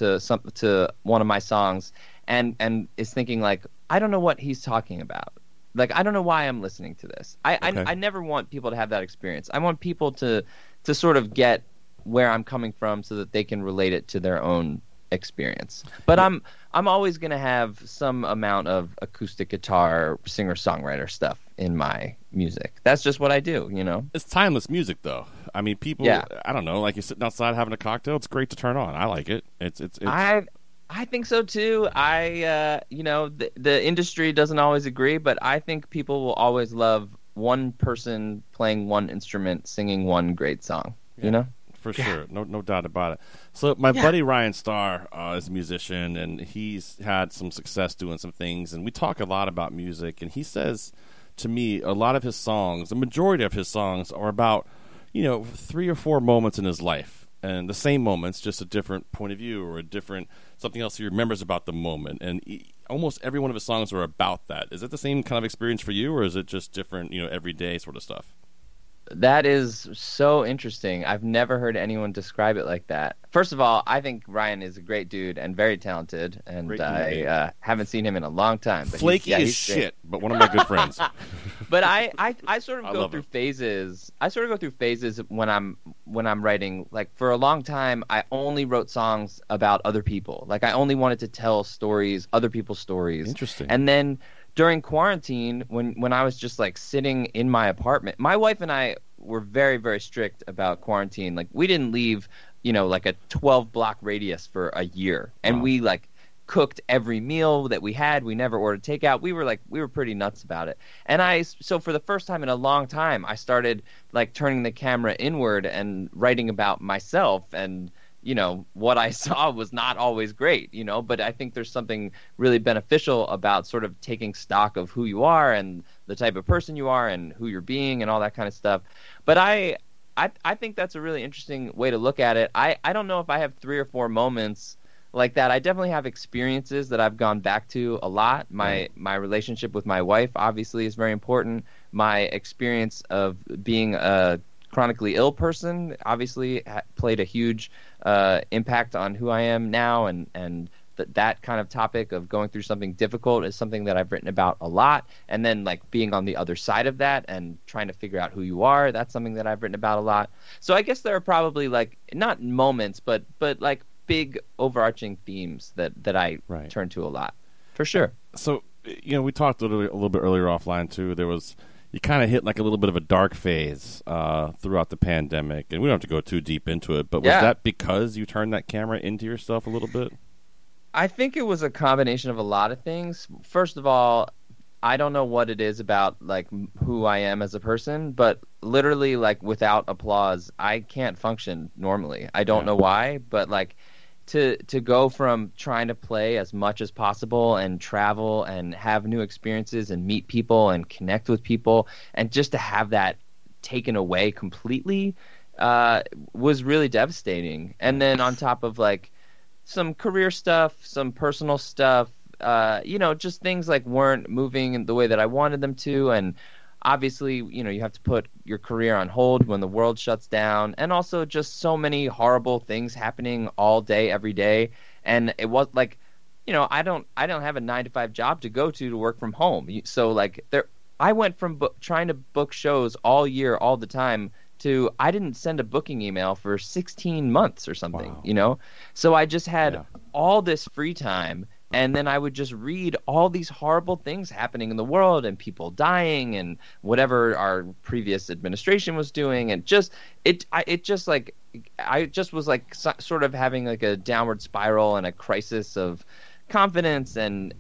to one of my songs and is thinking like, I don't know what he's talking about. Like, I don't know why I'm listening to this. I never want people to have that experience. I want people to sort of get where I'm coming from so that they can relate it to their own experience. But I'm always going to have some amount of acoustic guitar, singer-songwriter stuff in my music. That's just what I do, you know? It's timeless music, though. I mean, people, I don't know, like you're sitting outside having a cocktail, it's great to turn on. I like it. It's I think so too. The industry doesn't always agree, but I think people will always love one person playing one instrument, singing one great song. Yeah, you know, for sure, no doubt about it. So my buddy Ryan Starr is a musician, and he's had some success doing some things, and we talk a lot about music. And he says to me, a lot of his songs, the majority of his songs, are about 3 or 4 moments in his life. And the same moments, just a different point of view or a different something else he remembers about the moment. And almost every one of his songs are about that. Is it the same kind of experience for you, or is it just different, everyday sort of stuff? That is so interesting. I've never heard anyone describe it like that. First of all, I think Ryan is a great dude and very talented, and I haven't seen him in a long time. But Flaky as shit, but one of my good friends. But I sort of go through phases. I sort of go through phases when I'm writing. Like, for a long time, I only wrote songs about other people. Like, I only wanted to tell stories, other people's stories. Interesting. And then during quarantine, when I was just like sitting in my apartment, my wife and I were very, very strict about quarantine. Like, we didn't leave, like a 12-block radius for a year, and we like cooked every meal that we had. We never ordered takeout. We were pretty nuts about it. And so for the first time in a long time, I started like turning the camera inward and writing about myself, and what I saw was not always great, but I think there's something really beneficial about sort of taking stock of who you are and the type of person you are and who you're being and all that kind of stuff. But I think that's a really interesting way to look at it. I don't know if I have 3 or 4 moments like that. I definitely have experiences that I've gone back to a lot. My relationship with my wife obviously is very important. My experience of being a chronically ill person obviously played a huge impact on who I am now, and that kind of topic of going through something difficult is something that I've written about a lot. And then like being on the other side of that and trying to figure out who you are, that's something that I've written about a lot. So I guess there are probably like not moments, but like big overarching themes that I turn to a lot, for sure. So, we talked a little bit earlier offline too. You kind of hit like a little bit of a dark phase throughout the pandemic, and we don't have to go too deep into it, but was that because you turned that camera into yourself a little bit? I think it was a combination of a lot of things. First of all, I don't know what it is about like who I am as a person, but literally like without applause, I can't function normally. I don't know why, but like to go from trying to play as much as possible and travel and have new experiences and meet people and connect with people, and just to have that taken away completely was really devastating. And then on top of like some career stuff, some personal stuff, just things like weren't moving in the way that I wanted them to. And obviously, you have to put your career on hold when the world shuts down, and also just so many horrible things happening all day, every day. And it was like, I don't have a 9-to-5 job to go to work from home. So like I went from trying to book shows all year, all the time, to I didn't send a booking email for 16 months or something, So I just had all this free time, and then I would just read all these horrible things happening in the world and people dying and whatever our previous administration was doing, and I just was like sort of having like a downward spiral and a crisis of confidence and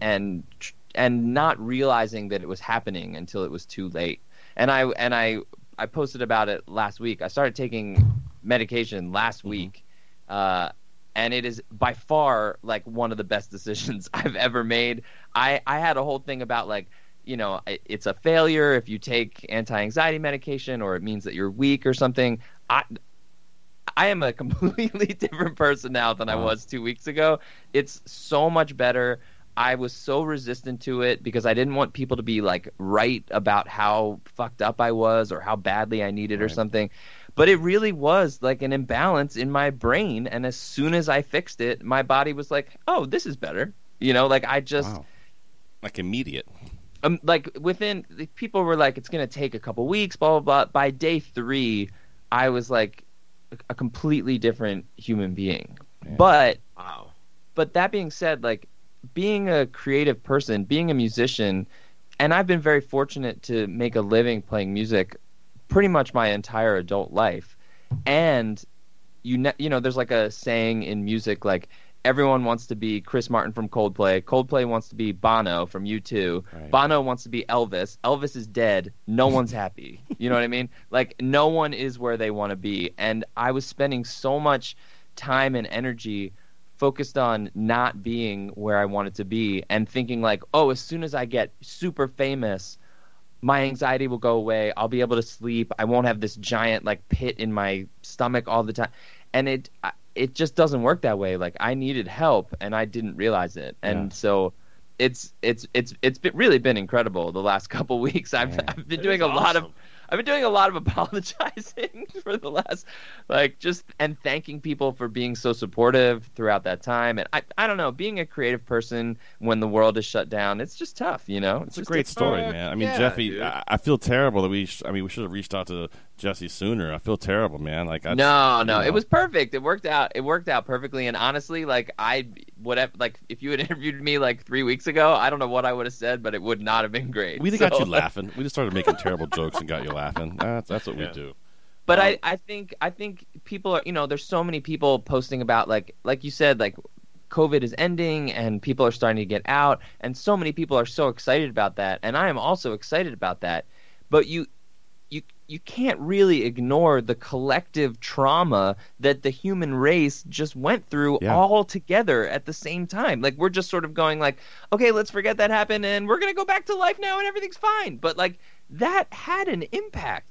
not realizing that it was happening until it was too late. And I posted about it last week. I started taking medication last week, and it is by far like one of the best decisions I've ever made. I had a whole thing about like, it's a failure if you take anti-anxiety medication, or it means that you're weak or something. I am a completely different person now than I was 2 weeks ago. It's so much better. I was so resistant to it because I didn't want people to be like right about how fucked up I was or how badly I needed or something. But it really was like an imbalance in my brain. And as soon as I fixed it, my body was like, oh, this is better. Like I just... Wow. Like immediate. Like within... People were like, it's going to take a couple weeks, blah, blah, blah. By day 3, I was like a completely different human being. Yeah. But that being said, like, being a creative person, being a musician, and I've been very fortunate to make a living playing music pretty much my entire adult life. And there's like a saying in music, like everyone wants to be Chris Martin from Coldplay. Coldplay wants to be Bono from U2. Right. Bono wants to be Elvis. Elvis is dead. No one's happy. You know what I mean? Like no one is where they want to be. And I was spending so much time and energy focused on not being where I wanted to be, and thinking like, oh, as soon as I get super famous, my anxiety will go away. I'll be able to sleep. I won't have this giant like pit in my stomach all the time. And it just doesn't work that way. Like I needed help and I didn't realize it. And so it's really been incredible the last couple weeks. I've been doing a lot of apologizing for the last, and thanking people for being so supportive throughout that time. And I don't know, being a creative person when the world is shut down, it's just tough, It's a great story, man. I mean, Jeffy, I feel terrible that we should have reached out to Jesse sooner. I feel terrible, man. No, it was perfect. It worked out perfectly. And honestly, if you had interviewed me 3 weeks ago, I don't know what I would have said, but it would not have been great. We got you laughing. We just started making terrible jokes and got you laughing. That's what we do. But I think people are, there's so many people posting about like you said, COVID is ending and people are starting to get out, and so many people are so excited about that, and I am also excited about that. But you can't really ignore the collective trauma that the human race just went through all together at the same time. Like we're just sort of going okay, let's forget that happened and we're gonna go back to life now and everything's fine. But that had an impact.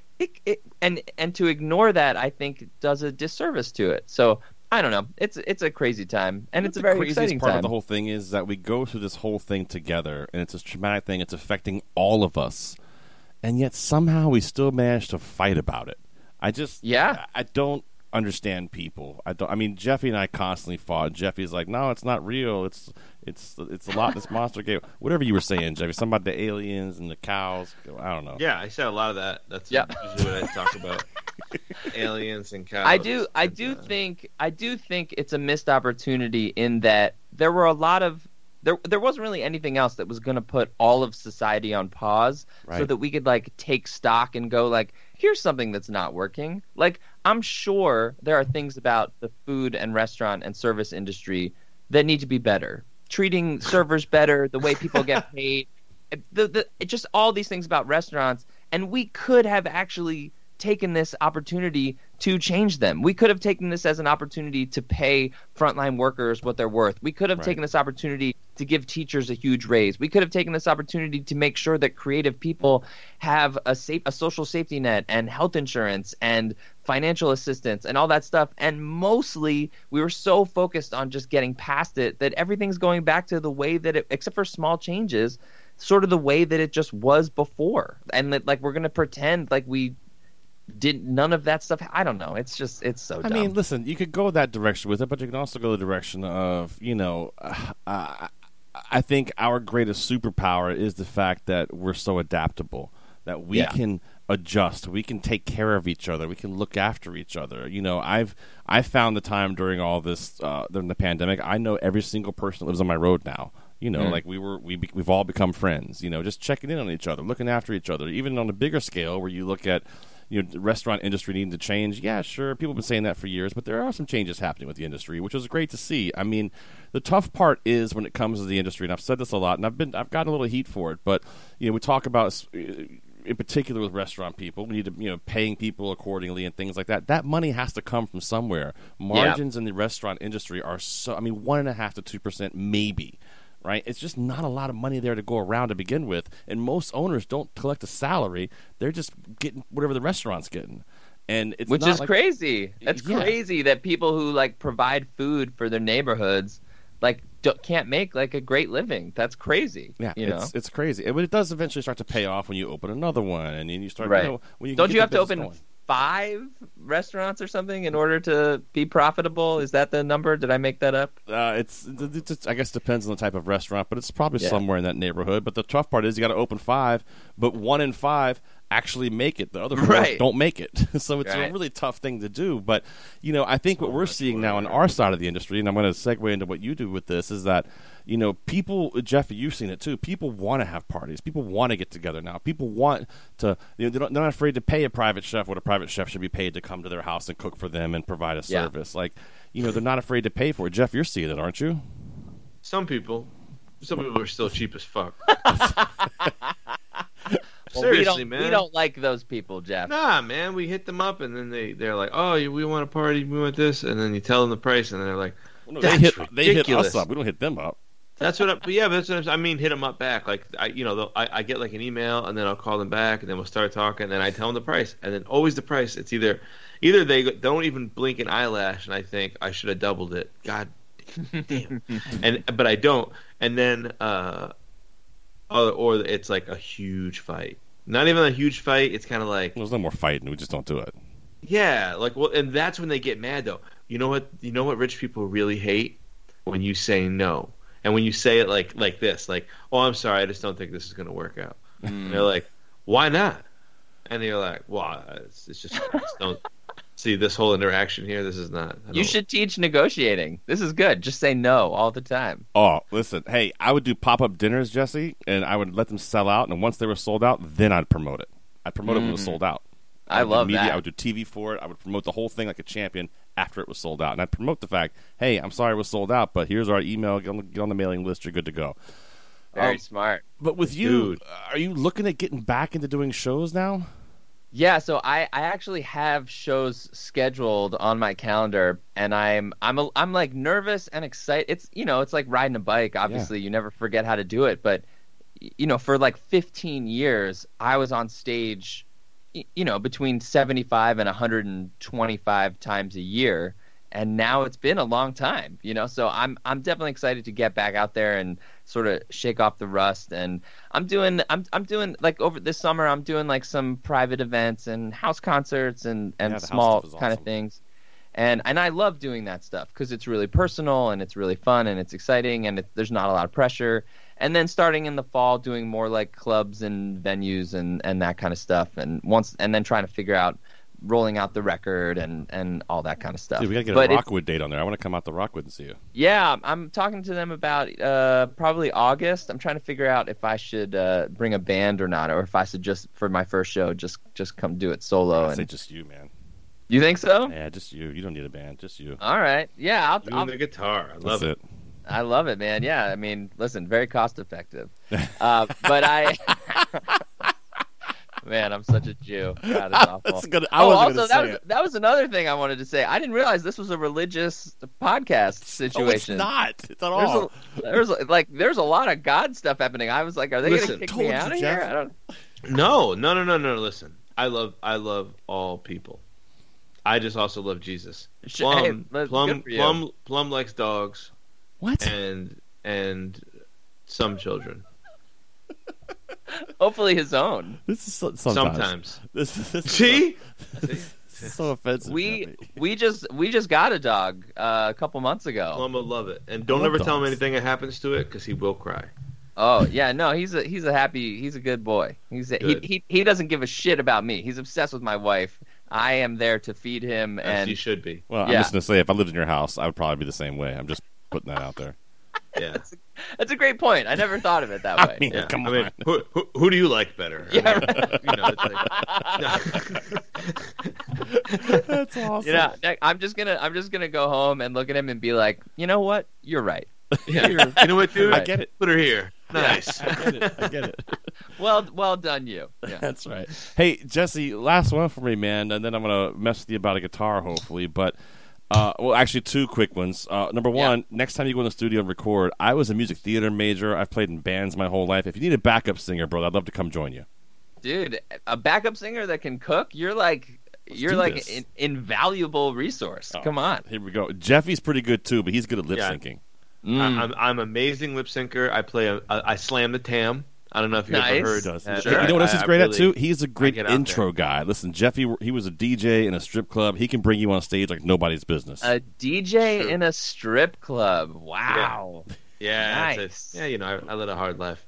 And to ignore that, I think, does a disservice to it. So I don't know. It's a crazy time, and it's a very exciting time. The craziest part of the whole thing is that we go through this whole thing together, and it's a traumatic thing. It's affecting all of us, and yet somehow we still manage to fight about it. I don't understand people. I mean, Jeffy and I constantly fought. Jeffy's like, no, it's not real. It's a lot in this monster game. Whatever you were saying, Jeffy, something about the aliens and the cows. I don't know. Yeah, I said a lot of that. That's usually what I talk about. Aliens and cows. I do think it's a missed opportunity in that there were a lot of there wasn't really anything else that was going to put all of society on pause so that we could like take stock and go like, here's something that's not working. Like, I'm sure there are things about the food and restaurant and service industry that need to be better. Treating servers better, the way people get paid, just all these things about restaurants. And we could have actually taken this opportunity to change them. We could have taken this as an opportunity to pay frontline workers what they're worth. We could have taken this opportunity to give teachers a huge raise. We could have taken this opportunity to make sure that creative people have a social safety net and health insurance and financial assistance and all that stuff. And mostly we were so focused on just getting past it that everything's going back to the way that it, except for small changes, sort of the way that it just was before. And that, like, we're going to pretend like we did none of that stuff. I don't know. It's so dumb. I mean, listen, you could go that direction with it, but you can also go the direction of, I think our greatest superpower is the fact that we're so adaptable, that we can adjust, we can take care of each other, we can look after each other. I found the time during all this, during the pandemic, I know every single person that lives on my road now. Like we've all become friends. Just checking in on each other, looking after each other. Even on a bigger scale, where you look at, the restaurant industry needing to change. Yeah, sure, people have been saying that for years, but there are some changes happening with the industry, which is great to see. I mean, the tough part is when it comes to the industry, and I've said this a lot, and I've gotten a little heat for it, but we talk about, in particular with restaurant people, we need to, paying people accordingly and things like that. That money has to come from somewhere. Margins in the restaurant industry are 1.5% to 2% maybe. Right? It's just not a lot of money there to go around to begin with, and most owners don't collect a salary. They're just getting whatever the restaurant's getting, and it's which not is like, crazy. That's crazy that people who like provide food for their neighborhoods like can't make like a great living. That's crazy. Yeah, it's crazy, but it does eventually start to pay off when you open another one, and then you start. When you don't you have to open 5 restaurants or something in order to be profitable? Is that the number? Did I make that up? It's I guess depends on the type of restaurant, but it's probably somewhere in that neighborhood. But the tough part is you got to open 5, but 1 in 5 actually make it. The other 4 don't make it. So it's a really tough thing to do. But I think what we're seeing now on our side of the industry, and I'm going to segue into what you do with this, is that people, Jeff, you've seen it too. People want to have parties. People want to get together now. People want to, they're not afraid to pay a private chef what a private chef should be paid to come to their house and cook for them and provide a service. Like, they're not afraid to pay for it. Jeff, you're seeing it, aren't you? Some people are still cheap as fuck. Well, Seriously, man. We don't like those people, Jeff. Nah, man. We hit them up, and then they're like, "Oh, we want a party. We want this," and then you tell them the price, and they're like, they hit us up. We don't hit them up. That's what. That's what I mean. Hit them up back. Like I get like an email, and then I'll call them back, and then we'll start talking, and then I tell them the price, and then always the price. It's either they don't even blink an eyelash, and I think I should have doubled it. God damn. But I don't, and then or it's like a huge fight. Not even a huge fight. It's kind of like there's no more fighting. We just don't do it. Yeah, and that's when they get mad though. You know what? You know what rich people really hate? When you say no. And when you say it like this, like, "Oh, I'm sorry, I just don't think this is going to work out." And they're like, "Why not?" And you're like, "Well, it's just don't see this whole interaction here. This is not." You should teach negotiating. This is good. Just say no all the time. Oh, listen, hey, I would do pop-up dinners, Jesse, and I would let them sell out. And once they were sold out, then I'd promote it. I'd promote it when it was sold out. I love that. I would do TV for it. I would promote the whole thing like a champion after it was sold out. And I'd promote the fact, hey, I'm sorry it was sold out, but here's our email. Get on the mailing list. You're good to go. Very smart. But with you, are you looking at getting back into doing shows now? Yeah, so I actually have shows scheduled on my calendar, and I'm like nervous and excited. It's it's like riding a bike. Obviously, you never forget how to do it, but for like 15 years, I was on stage between 75 and 125 times a year, and now it's been a long time, so I'm definitely excited to get back out there and sort of shake off the rust. And I'm doing like over this summer, I'm doing like some private events and house concerts and small kind of things. And I love doing that stuff because it's really personal and it's really fun and it's exciting and there's not a lot of pressure. And then starting in the fall, doing more like clubs and venues and that kind of stuff. And then trying to figure out rolling out the record and all that kind of stuff. Dude, we gotta get a Rockwood date on there. I want to come out to Rockwood and see you. Yeah, I'm talking to them about probably August. I'm trying to figure out if I should bring a band or not, or if I should just for my first show just come do it solo. I'd say just you, man. You think so? Yeah, just you. You don't need a band, just you. All right. Yeah, I'll the guitar. I love it. I love it, man. Yeah, I mean, listen, very cost effective. But I. Man, I'm such a Jew. God, it's awful. That was another thing I wanted to say. I didn't realize this was a religious podcast situation. No, it's not. It's at all. There's a lot of God stuff happening. I was like, are they going to kick me out of here? I don't. No. Listen, I love all people. I just also love Jesus. Plum likes dogs. What? And some children. Hopefully his own. This is sometimes. This See? so offensive. We just got a dog a couple months ago. Plum will love it, and don't ever tell him anything that happens to it because he will cry. Oh yeah, no, he's a good boy. He doesn't give a shit about me. He's obsessed with my wife. I am there to feed him, and you should be. Well, I'm just gonna say, if I lived in your house, I would probably be the same way. I'm just putting that out there. Yeah, that's a great point. I never thought of it that way. I mean, come on. Who do you like better? Yeah, that's awesome. You know, I'm just gonna go home and look at him and be like, you know what? You're right. Yeah. You know what, dude? I get it. Put her here. Nice. Yeah, I get it. Well done, you. Yeah. That's right. Hey, Jesse, last one for me, man, and then I'm gonna mess with you about a guitar, hopefully, but. Actually, two quick ones. Number one, next time you go in the studio and record, I was a music theater major. I've played in bands my whole life. If you need a backup singer, bro, I'd love to come join you. Dude, a backup singer that can cook? You're like an invaluable resource. Oh, come on. Here we go. Jeffy's pretty good too, but he's good at lip syncing. I'm amazing lip syncer. I slam the tam. I don't know if you ever heard. Sure. You know what else he's great at too? He's a great intro guy. Listen, Jeffy, he was a DJ in a strip club. He can bring you on stage like nobody's business. A DJ in a strip club. Wow. Yeah. Nice. I led a hard life.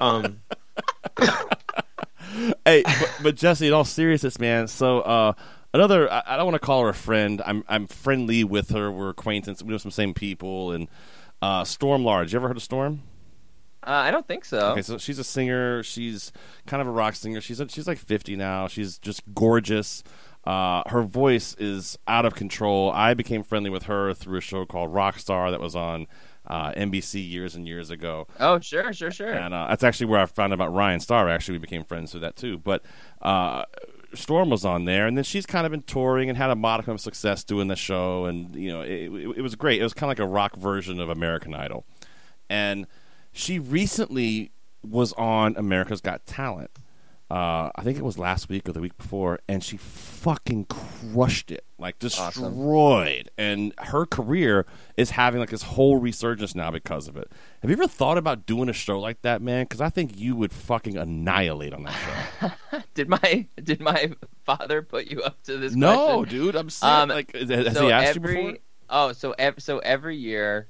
Hey, but Jesse, in all seriousness, man. So another, I don't want to call her a friend. I'm friendly with her. We're acquaintances. We know some same people. And Storm Large. You ever heard of Storm? I don't think so. Okay, so she's a singer. She's kind of a rock singer. She's like 50 now. She's just gorgeous. Her voice is out of control. I became friendly with her through a show called Rockstar that was on NBC years and years ago. Oh, sure. And that's actually where I found out about Ryan Starr. Actually, we became friends through that too. But Storm was on there, and then she's kind of been touring and had a modicum of success doing the show. And it was great. It was kind of like a rock version of American Idol, and she recently was on America's Got Talent. I think it was last week or the week before, and she fucking crushed it, like destroyed. Awesome. And her career is having like this whole resurgence now because of it. Have you ever thought about doing a show like that, man? Because I think you would fucking annihilate on that show. Did my father put you up to this? No, question? Dude. I'm saying, has he asked you before? Oh, so every year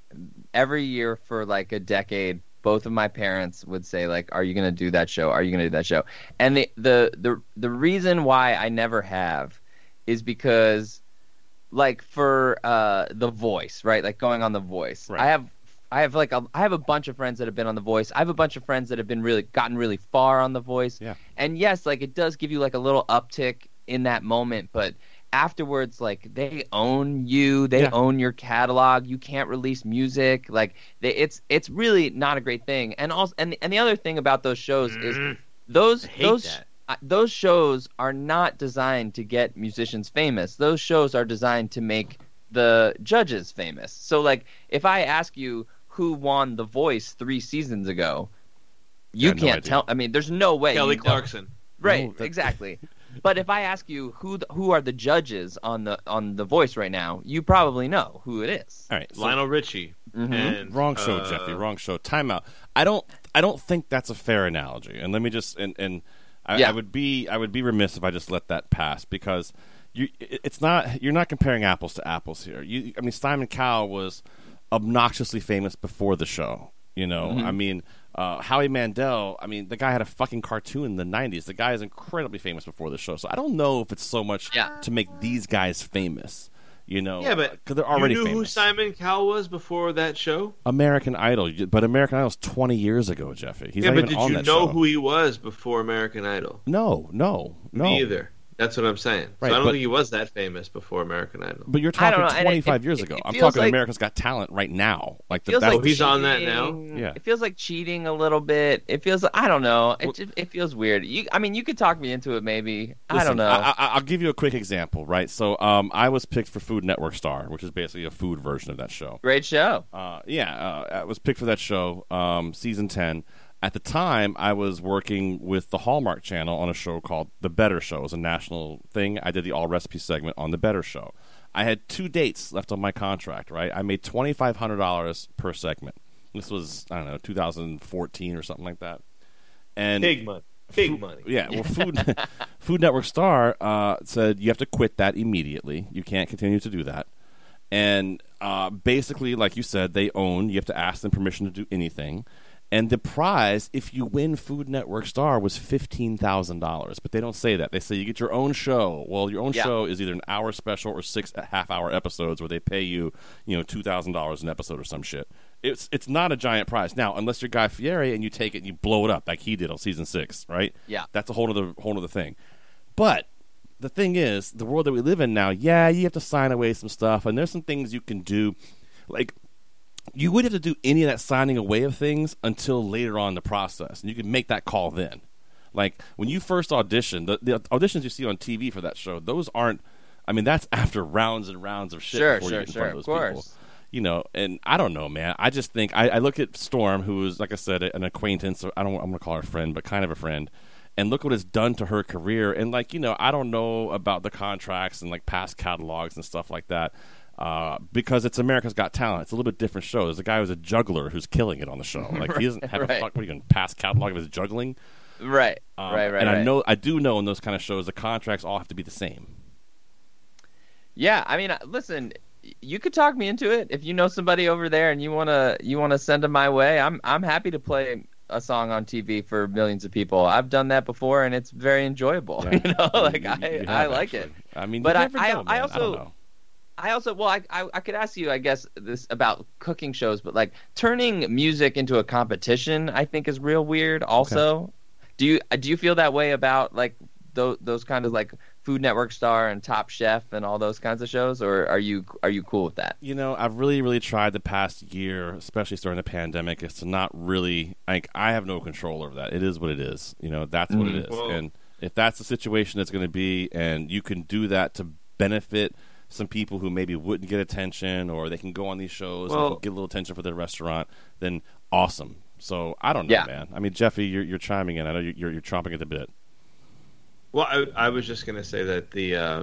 for like a decade, both of my parents would say, like, are you going to do that show? Are you going to do that show? And the reason why I never have is because, like, for The Voice, right? Like going on The Voice. Right. I have a bunch of friends that have been on The Voice. I have a bunch of friends that have gotten really far on The Voice. Yeah. And yes, like it does give you like a little uptick in that moment, but afterwards, like, they own you, they own your catalog. You can't release music. Like, it's really not a great thing. And also, and the other thing about those shows is those shows are not designed to get musicians famous. Those shows are designed to make the judges famous. So, like, if I ask you who won The Voice 3 seasons ago, you can't tell. I mean, there's no way. Kelly Clarkson. Right, exactly. But if I ask you who are the judges on the Voice right now, you probably know who it is. All right, so, Lionel Richie. Mm-hmm. And, wrong show, Jeffy. Wrong show. Time out. I don't think that's a fair analogy. And let me just I would be remiss if I just let that pass, because you're not comparing apples to apples here. I mean, Simon Cowell was obnoxiously famous before the show. You know, I mean, Howie Mandel. I mean, the guy had a fucking cartoon in the '90s. The guy is incredibly famous before the show. So I don't know if it's so much to make these guys famous. You know, because they're already you knew famous. who Simon Cowell was before that show? American Idol, but American Idol's 20 years ago, Jeffy. He's yeah, not but even did on you that know show. who he was before American Idol? No. Me either. That's what I'm saying. Right, so I don't but- think he was that famous before American Idol. But you're I don't talking know, and 25 it years ago. I'm feels talking like- America's Got Talent right now. Like feels that's like he's on that cheating. now? Yeah. It feels like cheating a little bit. It feels I don't know. It feels weird. You could talk me into it maybe. I don't Listen, know. I'll give you a quick example, right? So I was picked for Food Network Star, which is basically a food version of that show. Great show. I was picked for that show, season 10. At the time, I was working with the Hallmark Channel on a show called The Better Show. It was a national thing. I did the All Recipe segment on The Better Show. I had 2 dates left on my contract, right? I made $2,500 per segment. This was, I don't know, 2014 or something like that. And Big money. Big money. Yeah, well, Food Network Star said you have to quit that immediately. You can't continue to do that. And basically, like you said, you have to ask them permission to do anything. And the prize, if you win Food Network Star, was $15,000. But they don't say that. They say you get your own show. Well, your own show is either an hour special or 6 half-hour episodes where they pay you, $2,000 an episode or some shit. It's not a giant prize. Now, unless you're Guy Fieri and you take it and you blow it up like he did on season 6, right? Yeah. That's a whole other thing. But the thing is, the world that we live in now, you have to sign away some stuff, and there's some things you can do. Like, you wouldn't have to do any of that signing away of things until later on in the process, and you can make that call then. Like, when you first audition, the auditions you see on TV for that show, those aren't, I mean, that's after rounds and rounds of shit before you get in front of those people. And I don't know, man. I just think, I look at Storm, who is, like I said, an acquaintance, I'm going to call her a friend, but kind of a friend, and look what it's done to her career. And, like, I don't know about the contracts and, like, past catalogs and stuff like that. Because it's America's Got Talent. It's a little bit different show. There's a guy who's a juggler who's killing it on the show. Like, he doesn't have a fuck. What are you going to pass catalog of his juggling? Right. And I do know in those kind of shows the contracts all have to be the same. Yeah, I mean, listen, you could talk me into it if you know somebody over there and you wanna send them my way. I'm happy to play a song on TV for millions of people. I've done that before and it's very enjoyable. Yeah. I like it. I mean, but you never know, man. I don't know. I could ask you, I guess, this about cooking shows, but like turning music into a competition, I think is real weird. Also, do you feel that way about like those kind of like Food Network Star and Top Chef and all those kinds of shows, or are you cool with that? I've really, really tried the past year, especially during the pandemic, is to not really I have no control over that. It is what it is. That's what it is. Well, and if that's the situation it's going to be, and you can do that to benefit some people who maybe wouldn't get attention, or they can go on these shows and get a little attention for their restaurant, then awesome. So I don't know, man. I mean, Jeffy, you're chiming in. I know you're chomping at the bit. Well, I was just going to say that I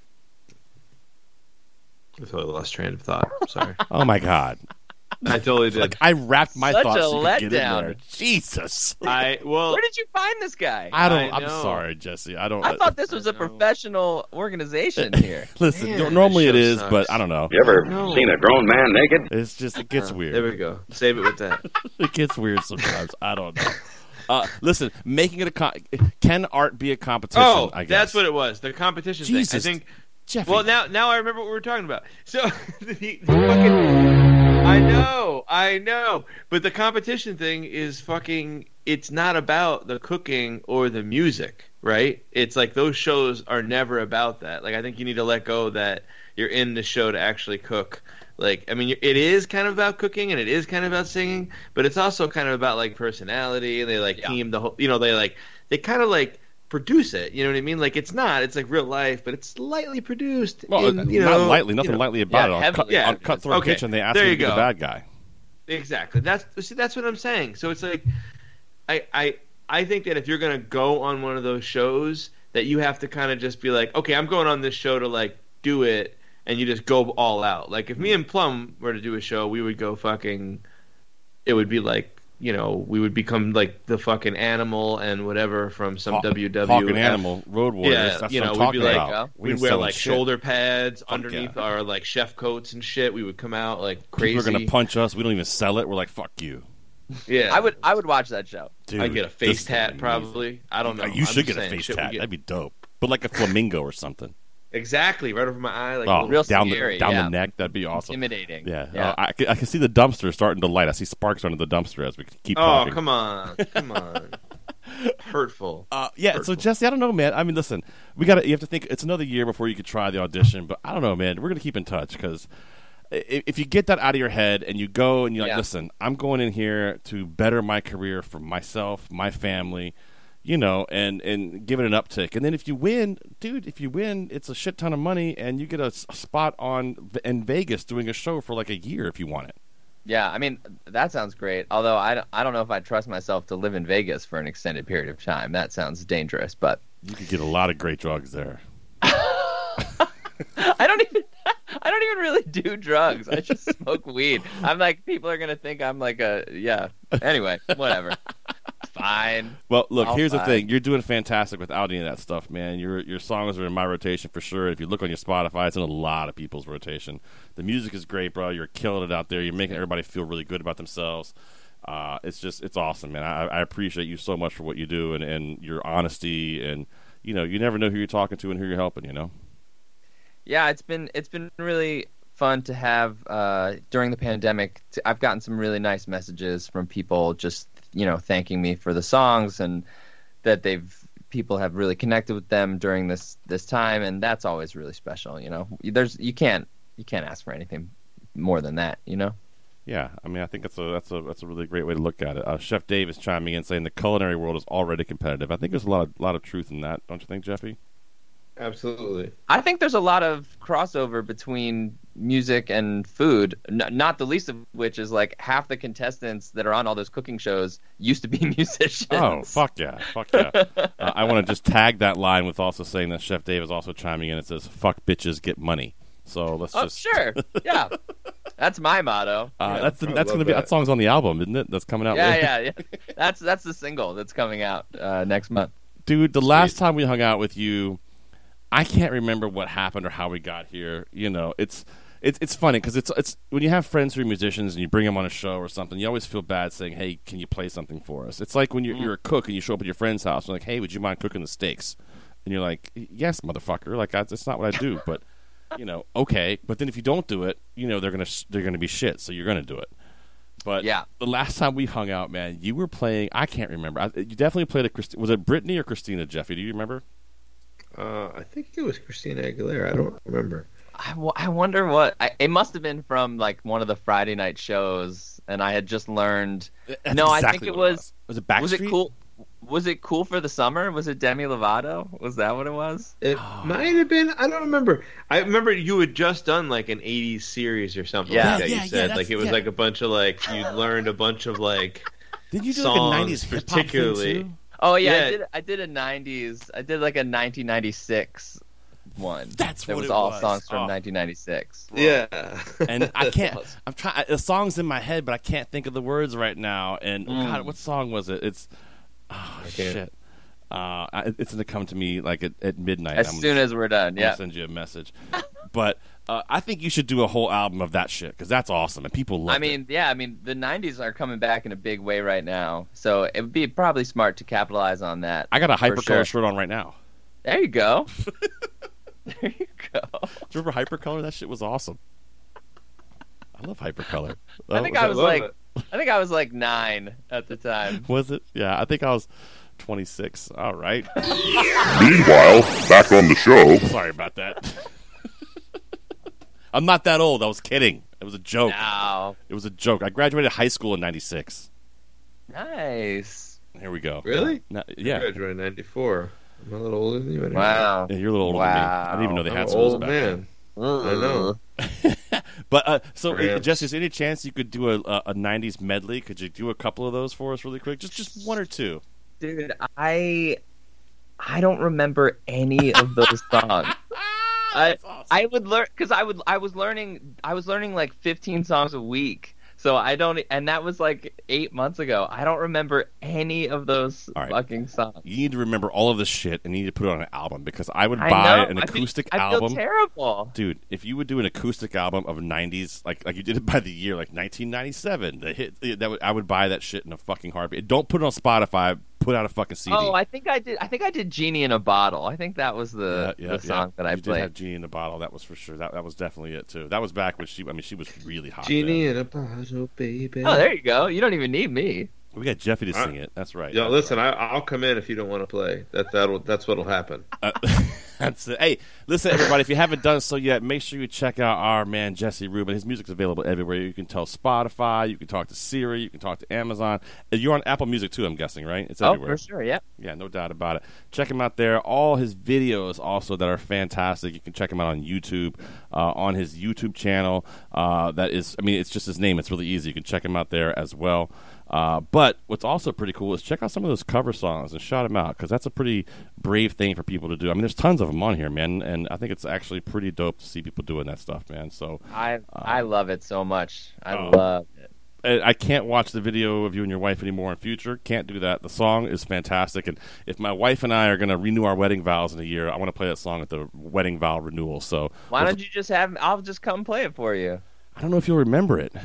totally lost train of thought. Sorry. Oh my God. I totally did. Like, I wrapped my Such thoughts a so you could get in letdown. there. Jesus. Where did you find this guy? I'm sorry, Jesse. I thought this was a professional organization here. Listen, Man, normally it this is, show sucks. but I don't know. You ever seen a grown man naked? It's just, it gets weird. There we go. Save it with that. It gets weird sometimes. I don't know. Listen, making it can art be a competition? Oh, I guess that's what it was. The competition Jesus, thing. I think. Jeffy. Well, now I remember what we were talking about. So the fucking. I know. But the competition thing is fucking. It's not about the cooking or the music, right? It's like those shows are never about that. Like, I think you need to let go that you're in the show to actually cook. Like, I mean, it is kind of about cooking and it is kind of about singing, but it's also kind of about like personality. And they like team the whole. They kind of like produce it. You know what I mean? Like, it's like real life, but it's lightly produced. Well, not lightly. Nothing lightly about it. On Cutthroat Okay. Kitchen, they asked There me you to be the go. bad guy. Exactly. That's what I'm saying. So it's like, I think that if you're gonna go on one of those shows, that you have to kind of just be like, okay, I'm going on this show to like do it, and you just go all out. Like if me and Plum were to do a show, we would go fucking. It would be like we would become like the fucking Animal and whatever from some WWF. Hawk and Animal, Road Warriors. That's what I'm talking about. We'd wear like shoulder pads underneath our like chef coats and shit. We would come out like crazy. People are gonna punch us. We don't even sell it. We're like, fuck you. Yeah, I would watch that show. Dude, I'd get a face tat probably. I don't know. You should get a face tat. That'd be dope. But like a flamingo or something. Exactly, right over my eye, like real down scary, the neck. That'd be awesome. Intimidating. Yeah. I can see the dumpster starting to light. I see sparks under the dumpster as we keep talking. Oh, come on. Hurtful. Hurtful. So Jesse, I don't know, man. I mean, listen, you have to think it's another year before you could try the audition. But I don't know, man. We're gonna keep in touch because if you get that out of your head and you go and you're like, listen, I'm going in here to better my career for myself, my family. And give it an uptick. And then if you win, it's a shit ton of money, and you get a spot in Vegas doing a show for like a year if you want it. Yeah, I mean, that sounds great. Although I don't know if I trust myself to live in Vegas for an extended period of time. That sounds dangerous, but... You could get a lot of great drugs there. I don't even really do drugs. I just smoke weed. I'm like, people are going to think I'm like Anyway, whatever. Fine. Well, look, here's the thing. You're doing fantastic without any of that stuff, man. Your songs are in my rotation for sure. If you look on your Spotify, it's in a lot of people's rotation. The music is great, bro. You're killing it out there. You're making everybody feel really good about themselves. It's awesome, man. I appreciate you so much for what you do and your honesty. And, you never know who you're talking to and who you're helping, Yeah, it's been really fun to have during the pandemic. I've gotten some really nice messages from people just thanking me for the songs and that people have really connected with them during this time, and that's always really special. You can't ask for anything more than that. Yeah, I mean, I think that's a really great way to look at it. Chef Dave is chiming in saying the culinary world is already competitive. I think there's a lot of truth in that, don't you think, Jeffy? Absolutely. I think there's a lot of crossover between music and food, not the least of which is like half the contestants that are on all those cooking shows used to be musicians. Oh, fuck yeah. I want to just tag that line with also saying that Chef Dave is also chiming in. It says, fuck bitches, get money. So let's just... sure. Yeah. That's my motto. That's going to be... That song's on the album, isn't it? That's coming out later. Yeah. That's the single that's coming out next month. Dude, the last time we hung out with you... I can't remember what happened or how we got here. It's funny because it's when you have friends who are musicians and you bring them on a show or something, you always feel bad saying, "Hey, can you play something for us?" It's like when you're a cook and you show up at your friend's house and like, "Hey, would you mind cooking the steaks?" And you're like, "Yes, motherfucker." Like that's not what I do, but okay. But then if you don't do it, they're gonna be shit. So you're gonna do it. But the last time we hung out, man, you were playing. I can't remember. You definitely played was it Britney or Christina, Jeffy? Do you remember? I think it was Christina Aguilera. I don't remember. I wonder what... it must have been from like one of the Friday night shows, and I had just learned... I think it was... Was it Backstreet? Was it cool? Was it Cool for the Summer? Was it Demi Lovato? Was that what it was? It might have been. I don't remember. I remember you had just done like an 80s series or something like that. You said like it was like a bunch of like... You learned a bunch of like... Did you do songs, like a 90s hip-hop particularly thing too? Oh yeah. I did a 90s. I did like a 1996 one. That's what it was. It all was. songs from 1996. Yeah, and I can't. I'm trying. The song's in my head, but I can't think of the words right now. And God, what song was it? It's shit. It's gonna come to me like at midnight. As soon as we're done, I'll send you a message. But I think you should do a whole album of that shit because that's awesome and people love it. I mean, the 90s are coming back in a big way right now, so it would be probably smart to capitalize on that. I got a Hypercolor shirt on right now. There you go. There you go. Do you remember Hypercolor? That shit was awesome. I love Hypercolor. I think I was like 9 at the time. Was it? Yeah, I think I was 26. All right. Meanwhile, back on the show. Sorry about that. I'm not that old. I was kidding. It was a joke. No. It was a joke. I graduated high school in 96. Nice. Here we go. Really? Yeah. I graduated in 94. I'm a little older than you. Anyway. Wow. Yeah, you're a little older than me. I didn't even know they had schools back then. I know. But Jesse, is there any chance you could do a 90s medley? Could you do a couple of those for us really quick? Just one or two. Dude, I don't remember any of those songs. Awesome. I would learn because I was learning like 15 songs a week. So I don't, and that was like 8 months ago. I don't remember any of those fucking songs. You need to remember all of this shit, and you need to put it on an album, because I would buy an acoustic album. I feel terrible, dude. If you would do an acoustic album of '90s, like you did it by the year, like 1997, the hit I would buy that shit in a fucking heartbeat. Don't put it on Spotify. Put out a fucking CD. Oh, I think I did Genie in a Bottle. I think that was the song that I played. You did have Genie in a Bottle. That was for sure. That was definitely it too. That was back when she was really hot. Genie in a bottle, baby. Oh, there you go. You don't even need me. We got Jeffy to sing it. That's right. Yo, listen, I'll come in if you don't want to play. That's what'll happen. That's it. Hey, listen, everybody. If you haven't done so yet, make sure you check out our man Jesse Rubin. His music's available everywhere. You can tell Spotify. You can talk to Siri. You can talk to Amazon. You're on Apple Music too, I'm guessing, right? It's everywhere. Oh, for sure. Yeah. Yeah, no doubt about it. Check him out there. All his videos also that are fantastic. You can check him out on YouTube, on his YouTube channel. That is, I mean, it's just his name. It's really easy. You can check him out there as well. But what's also pretty cool is check out some of those cover songs and shout them out, because that's a pretty brave thing for people to do. I mean, there's tons of them on here, man, and I think it's actually pretty dope to see people doing that stuff, man. So I love it so much. I love it. I can't watch the video of you and your wife anymore in future. Can't do that. The song is fantastic, and if my wife and I are going to renew our wedding vows in a year, I want to play that song at the wedding vow renewal. So why don't you just have? I'll just come play it for you. I don't know if you'll remember it.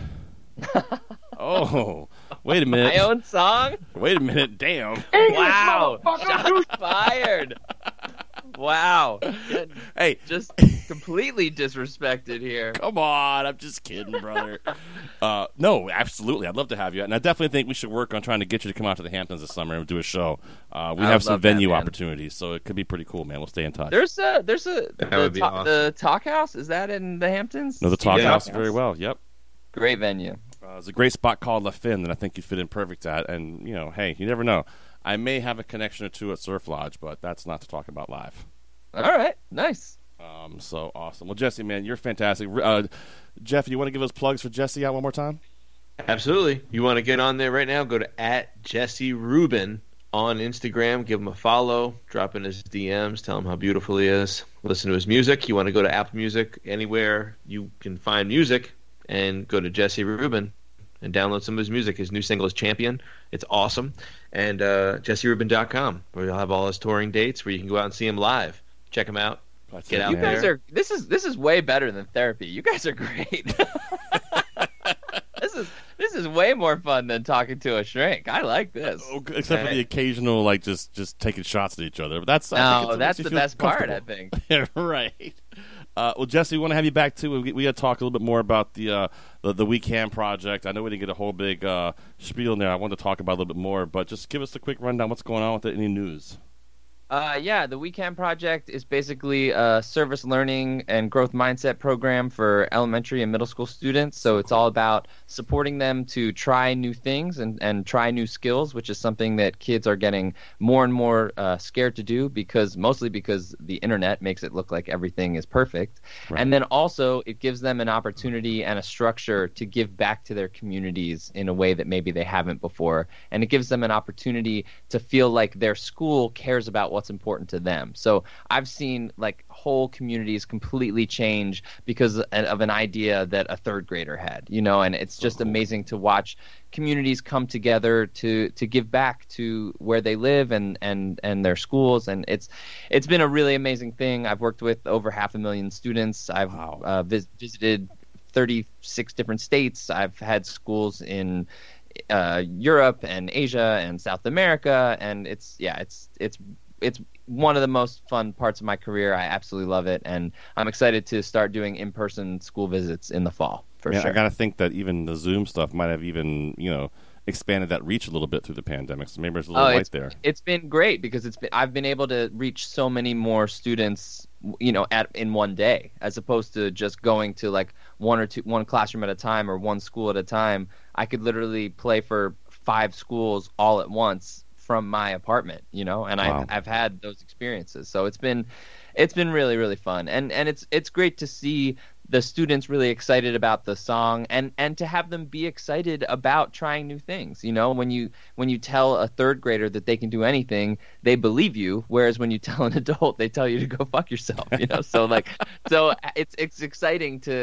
Oh, wait a minute. My own song? Wait a minute. Damn. Wow. Shots fired. Wow. Hey. Just completely disrespected here. Come on. I'm just kidding, brother. No, absolutely. I'd love to have you. And I definitely think we should work on trying to get you to come out to the Hamptons this summer and do a show. We have some venue opportunities, so it could be pretty cool, man. We'll stay in touch. The Talk House. Is that in the Hamptons? No, the Talk House. Very well. Yep. Great venue. It's a great spot called La Fin that I think you fit in perfect at. And, you know, hey, you never know. I may have a connection or two at Surf Lodge, but that's not to talk about live. All right. Nice. So awesome. Well, Jesse, man, you're fantastic. Jeff, you want to give us plugs for Jesse out one more time? Absolutely. You want to get on there right now, go to @JesseRubin on Instagram. Give him a follow. Drop in his DMs. Tell him how beautiful he is. Listen to his music. You want to go to Apple Music, anywhere you can find music, and go to Jesse Rubin and download some of his music. His new single is Champion. It's awesome. And JesseRubin.com, where you'll have all his touring dates, where you can go out and see him live. Check him out. Get out there. You guys are. This is way better than therapy. You guys are great. This is way more fun than talking to a shrink. I like this. Except for the occasional, like, just taking shots at each other. But that's that's the best part, I think. Right. Well, Jesse, we want to have you back too. We got to talk a little bit more about the We Can project. I know we didn't get a whole big spiel in there. I wanted to talk about a little bit more, but just give us a quick rundown. What's going on with it? Any news? Yeah, the We Can project is basically a service learning and growth mindset program for elementary and middle school students. So it's all about supporting them to try new things and try new skills, which is something that kids are getting more and more scared to do, mostly because the internet makes it look like everything is perfect. Right. And then also it gives them an opportunity and a structure to give back to their communities in a way that maybe they haven't before. And it gives them an opportunity to feel like their school cares about what's important to them. So I've seen like whole communities completely change because of an idea that a third grader had, and it's just amazing to watch communities come together to give back to where they live and their schools. And it's been a really amazing thing. I've worked with over 500,000 students. I've visited 36 different states. I've had schools in Europe and Asia and South America, and it's one of the most fun parts of my career. I absolutely love it, and I'm excited to start doing in-person school visits in the fall for sure. I got to think that even the Zoom stuff might have even expanded that reach a little bit through the pandemic. So maybe there's a little light there. It's been great because I've been able to reach so many more students, in one day, as opposed to just going to like one classroom at a time or one school at a time. I could literally play for 5 schools all at once from my apartment, and wow. I've had those experiences. So it's been really, really fun. And it's great to see the students really excited about the song and to have them be excited about trying new things. When you tell a third grader that they can do anything, they believe you, whereas when you tell an adult, they tell you to go fuck yourself, So it's exciting to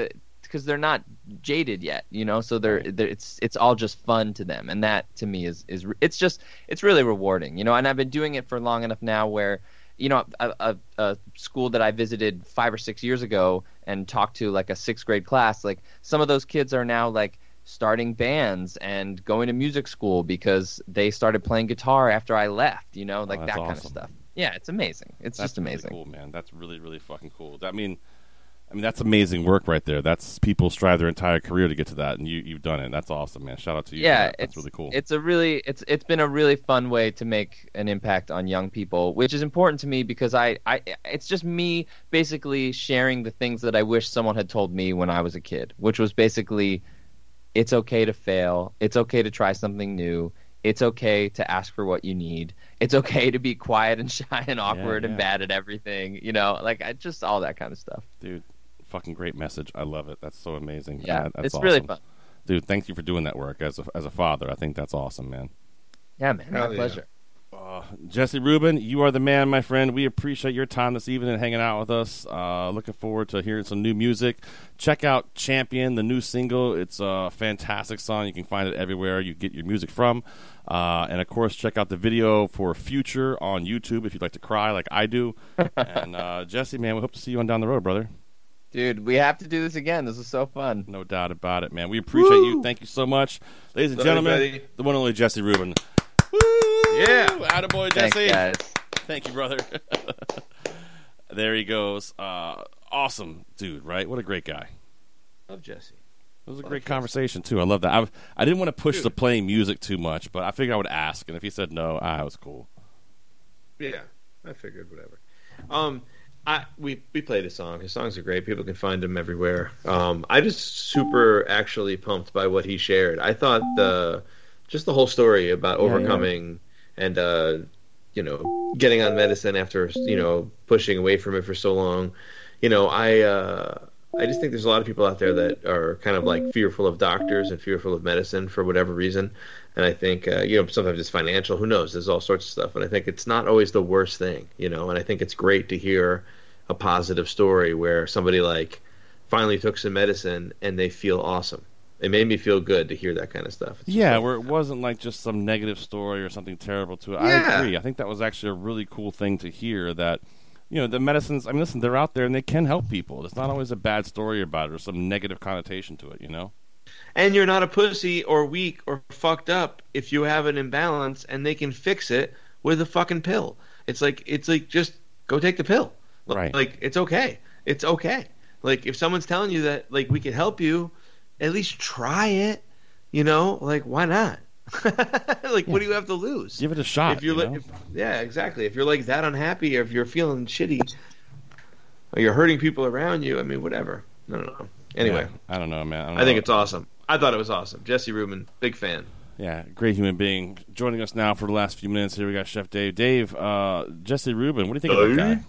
because they're not jaded yet, you know. So it's all just fun to them, and that to me is it's really rewarding, you know. And I've been doing it for long enough now where, you know, a school that I visited 5 or 6 years ago and talked to like a 6th grade class, like some of those kids are now like starting bands and going to music school because they started playing guitar after I left, you know, like that kind of stuff. Yeah, it's amazing. That's just amazing. Really cool, man. That's really, really fucking cool. I mean, that's amazing work right there. That's people strive their entire career to get to that, and you've done it. That's awesome, man. Shout out to you. Yeah, that's really cool. It's been a really fun way to make an impact on young people, which is important to me because it's just me basically sharing the things that I wish someone had told me when I was a kid, which was basically, it's okay to fail. It's okay to try something new. It's okay to ask for what you need. It's okay to be quiet and shy and awkward and bad at everything. You know, like just all that kind of stuff. Dude, fucking great message. I love it. That's so amazing. Yeah, that's it's awesome. Really fun. Dude, thank you for doing that work as a father. I think that's awesome, man. Yeah, man. My pleasure. Jesse Rubin, you are the man, my friend. We appreciate your time this evening and hanging out with us. Looking forward to hearing some new music. Check out Champion, the new single. It's a fantastic song. You can find it everywhere you get your music from. And, of course, check out the video for Future on YouTube if you'd like to cry like I do. And, Jesse, man, we hope to see you on down the road, brother. Dude, we have to do this again. This is so fun. No doubt about it, man. We appreciate you. Thank you so much. Ladies and gentlemen, the one and only Jesse Rubin. Woo! Yeah. Attaboy, Jesse. Thanks, guys. Thank you, brother. There he goes. Awesome dude, right? What a great guy. Love Jesse. It was a great conversation, too. I love that. I didn't want to push the playing music too much, but I figured I would ask. And if he said no, it was cool. Yeah, I figured whatever. We played his song. His songs are great. People can find him everywhere. I just super actually pumped by what he shared. I thought just the whole story about overcoming and getting on medicine after pushing away from it for so long. I just think there's a lot of people out there that are kind of like fearful of doctors and fearful of medicine for whatever reason. And I think, sometimes it's financial. Who knows? There's all sorts of stuff. And I think it's not always the worst thing, and I think it's great to hear a positive story where somebody like finally took some medicine and they feel awesome. It made me feel good to hear that kind of stuff. Where it wasn't like just some negative story or something terrible to it. Yeah. I agree. I think that was actually a really cool thing to hear that, the medicines, listen, they're out there and they can help people. It's not always a bad story about it or some negative connotation to it, And you're not a pussy or weak or fucked up if you have an imbalance, and they can fix it with a fucking pill. It's like just go take the pill. Right. Like it's okay. It's okay. Like if someone's telling you that like we can help you, at least try it. Like why not? What do you have to lose? Give it a shot. If you're yeah, exactly. If you're like that unhappy, or if you're feeling shitty, or you're hurting people around you, whatever. I don't know. Anyway, I don't know, man. I think it's awesome. I thought it was awesome. Jesse Rubin, big fan. Yeah, great human being. Joining us now for the last few minutes here, we got Chef Dave. Dave, Jesse Rubin, what do you think of that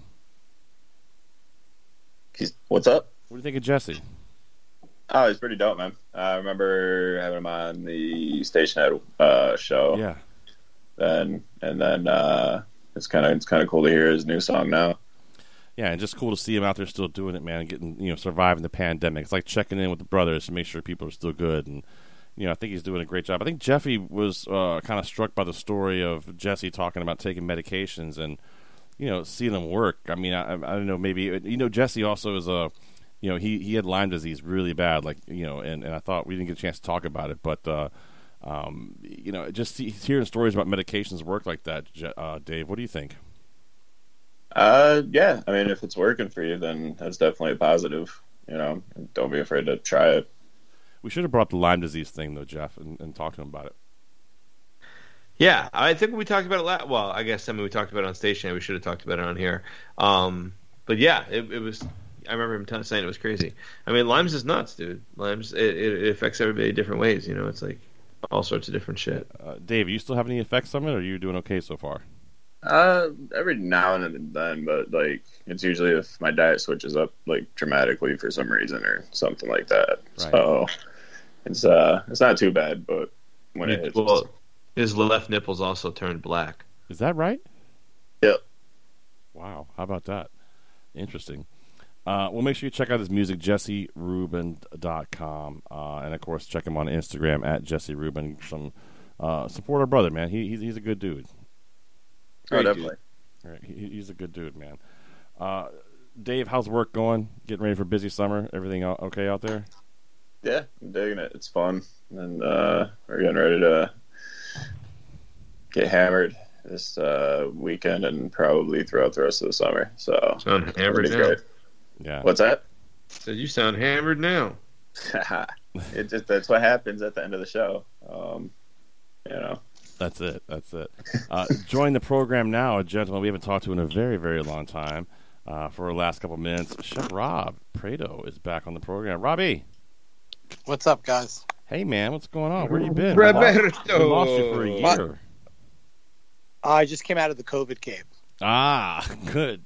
guy? What's up? What do you think of Jesse? Oh, he's pretty dope, man. I remember having him on the Station Head show. Yeah. And then it's kind of cool to hear his new song now. Yeah, and just cool to see him out there still doing it, man, and getting surviving the pandemic. It's like checking in with the brothers to make sure people are still good, and I think he's doing a great job. I think Jeffy was kind of struck by the story of Jesse talking about taking medications and seeing them work. I don't know, maybe Jesse also is a he had Lyme disease really bad, and I thought we didn't get a chance to talk about it, but just hearing stories about medications work like that, Dave, what do you think? Yeah, if it's working for you, then that's definitely a positive. Don't be afraid to try it. We should have brought up the Lyme disease thing, though, Jeff, and talked to him about it. Yeah, I think we talked about it well, I guess we talked about it on Station. We should have talked about it on here. But yeah, it was. I remember him saying it was crazy. Lyme's is nuts, dude. Lyme's it affects everybody different ways. It's like all sorts of different shit. Dave, you still have any effects from it, or are you doing okay so far? Every now and then, but it's usually if my diet switches up dramatically for some reason or something like that. Right. So it's not too bad, but when it hits, his left nipples also turned black. Is that right? Yep. Wow, how about that? Interesting. Well, make sure you check out his music, JesseRubin.com. And, of course, check him on Instagram at JesseRubin. Support our brother, man. He's a good dude. Oh, definitely. Right. He's a good dude, man. Dave, how's work going? Getting ready for busy summer? Everything okay out there? Yeah, I'm digging it. It's fun. And we're getting ready to get hammered this weekend and probably throughout the rest of the summer. So sound hammered now. Great. Yeah. What's that? Said you sound hammered now. That's what happens at the end of the show. That's it. Join the program now, a gentleman we haven't talked to in a very, very long time. For our last couple minutes, Chef Rob Prado is back on the program. Robbie, what's up, guys? Hey, man, what's going on? Where you been? Roberto, we lost you for a year. I just came out of the COVID cave. Ah, good.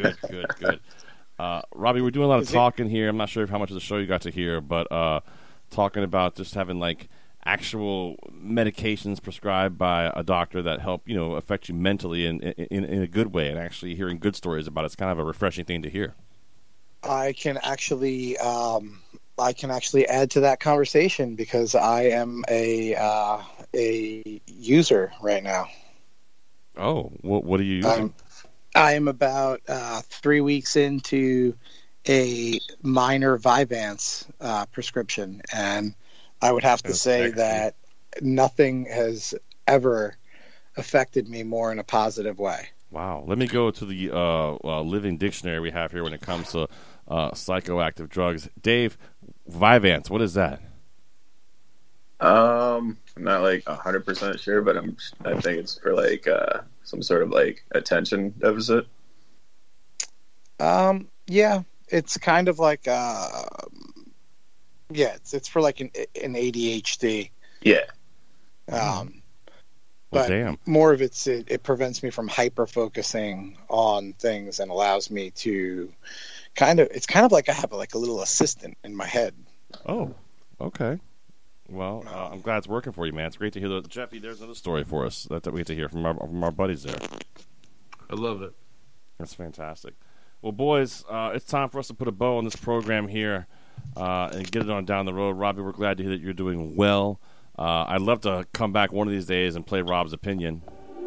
Robbie, we're doing a lot of talking here. I'm not sure how much of the show you got to hear, but talking about just having actual medications prescribed by a doctor that help affect you mentally in a good way, and actually hearing good stories about it's kind of a refreshing thing to hear. I can actually add to that conversation because I am a user right now. Oh, what are you using? I am about 3 weeks into a minor Vyvanse prescription, and I would have to say that nothing has ever affected me more in a positive way. Wow. Let me go to the living dictionary we have here when it comes to psychoactive drugs. Dave, Vyvanse, what is that? I'm not 100% sure, but I think it's for some sort of attention deficit. Yeah, it's kind of like it's for an ADHD. Yeah. But damn. More of it prevents me from hyper focusing on things and allows me to it's kind of like I have a little assistant in my head. Oh, okay. Well, I'm glad it's working for you, man. It's great to hear that. Jeffy, there's another story for us that we get to hear from our buddies there. I love it. That's fantastic. Well, boys, it's time for us to put a bow on this program here and get it on down the road. Robbie, we're glad to hear that you're doing well. I'd love to come back one of these days and play Rob's Opinion.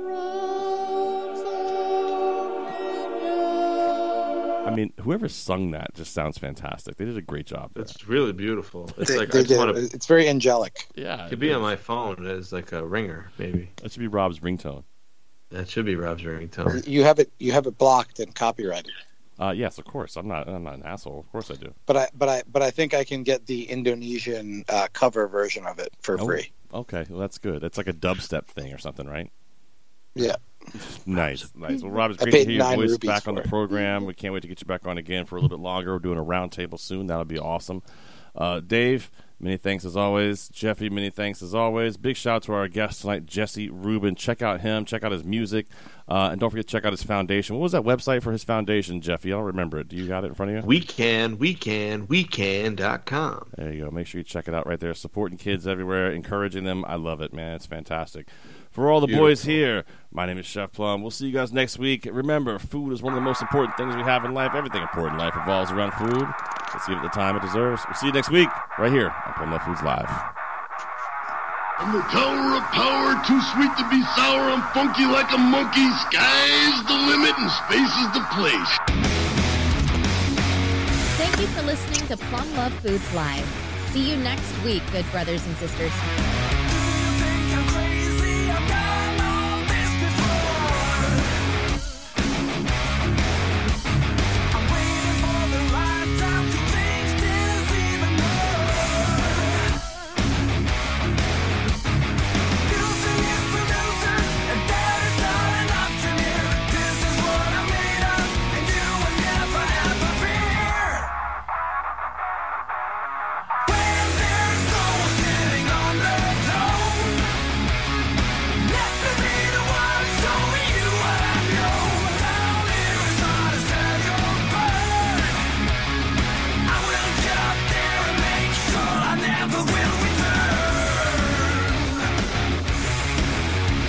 I mean, whoever sung that just sounds fantastic. They did a great job there. It's really beautiful. It's it's very angelic. Yeah, it could be on my phone as a ringer, maybe. That should be Rob's ringtone. That should be Rob's ringtone. You have it blocked and copyrighted. Yes, of course. I'm not an asshole. Of course I do. But I think I can get the Indonesian cover version of it for free. Okay, well that's good. That's like a dubstep thing or something, right? Yeah. Nice. Well, Rob, it's great to hear your voice back on the program. We can't wait to get you back on again for a little bit longer. We're doing a roundtable soon. That'll be awesome. Dave, many thanks as always. Jeffy, many thanks as always. Big shout out to our guest tonight, Jesse Rubin. Check out him. Check out his music. And don't forget to check out his foundation. What was that website for his foundation, Jeffy? I don't remember it. Do you got it in front of you? wecan.com. There you go. Make sure you check it out right there. Supporting kids everywhere, encouraging them. I love it, man. It's fantastic. For all the boys here, my name is Chef Plum. We'll see you guys next week. Remember, food is one of the most important things we have in life. Everything important in life revolves around food. Let's give it the time it deserves. We'll see you next week right here on Plum Love Foods Live. I'm the tower of power, too sweet to be sour. I'm funky like a monkey. Sky's the limit and space is the place. Thank you for listening to Plum Love Foods Live. See you next week, good brothers and sisters.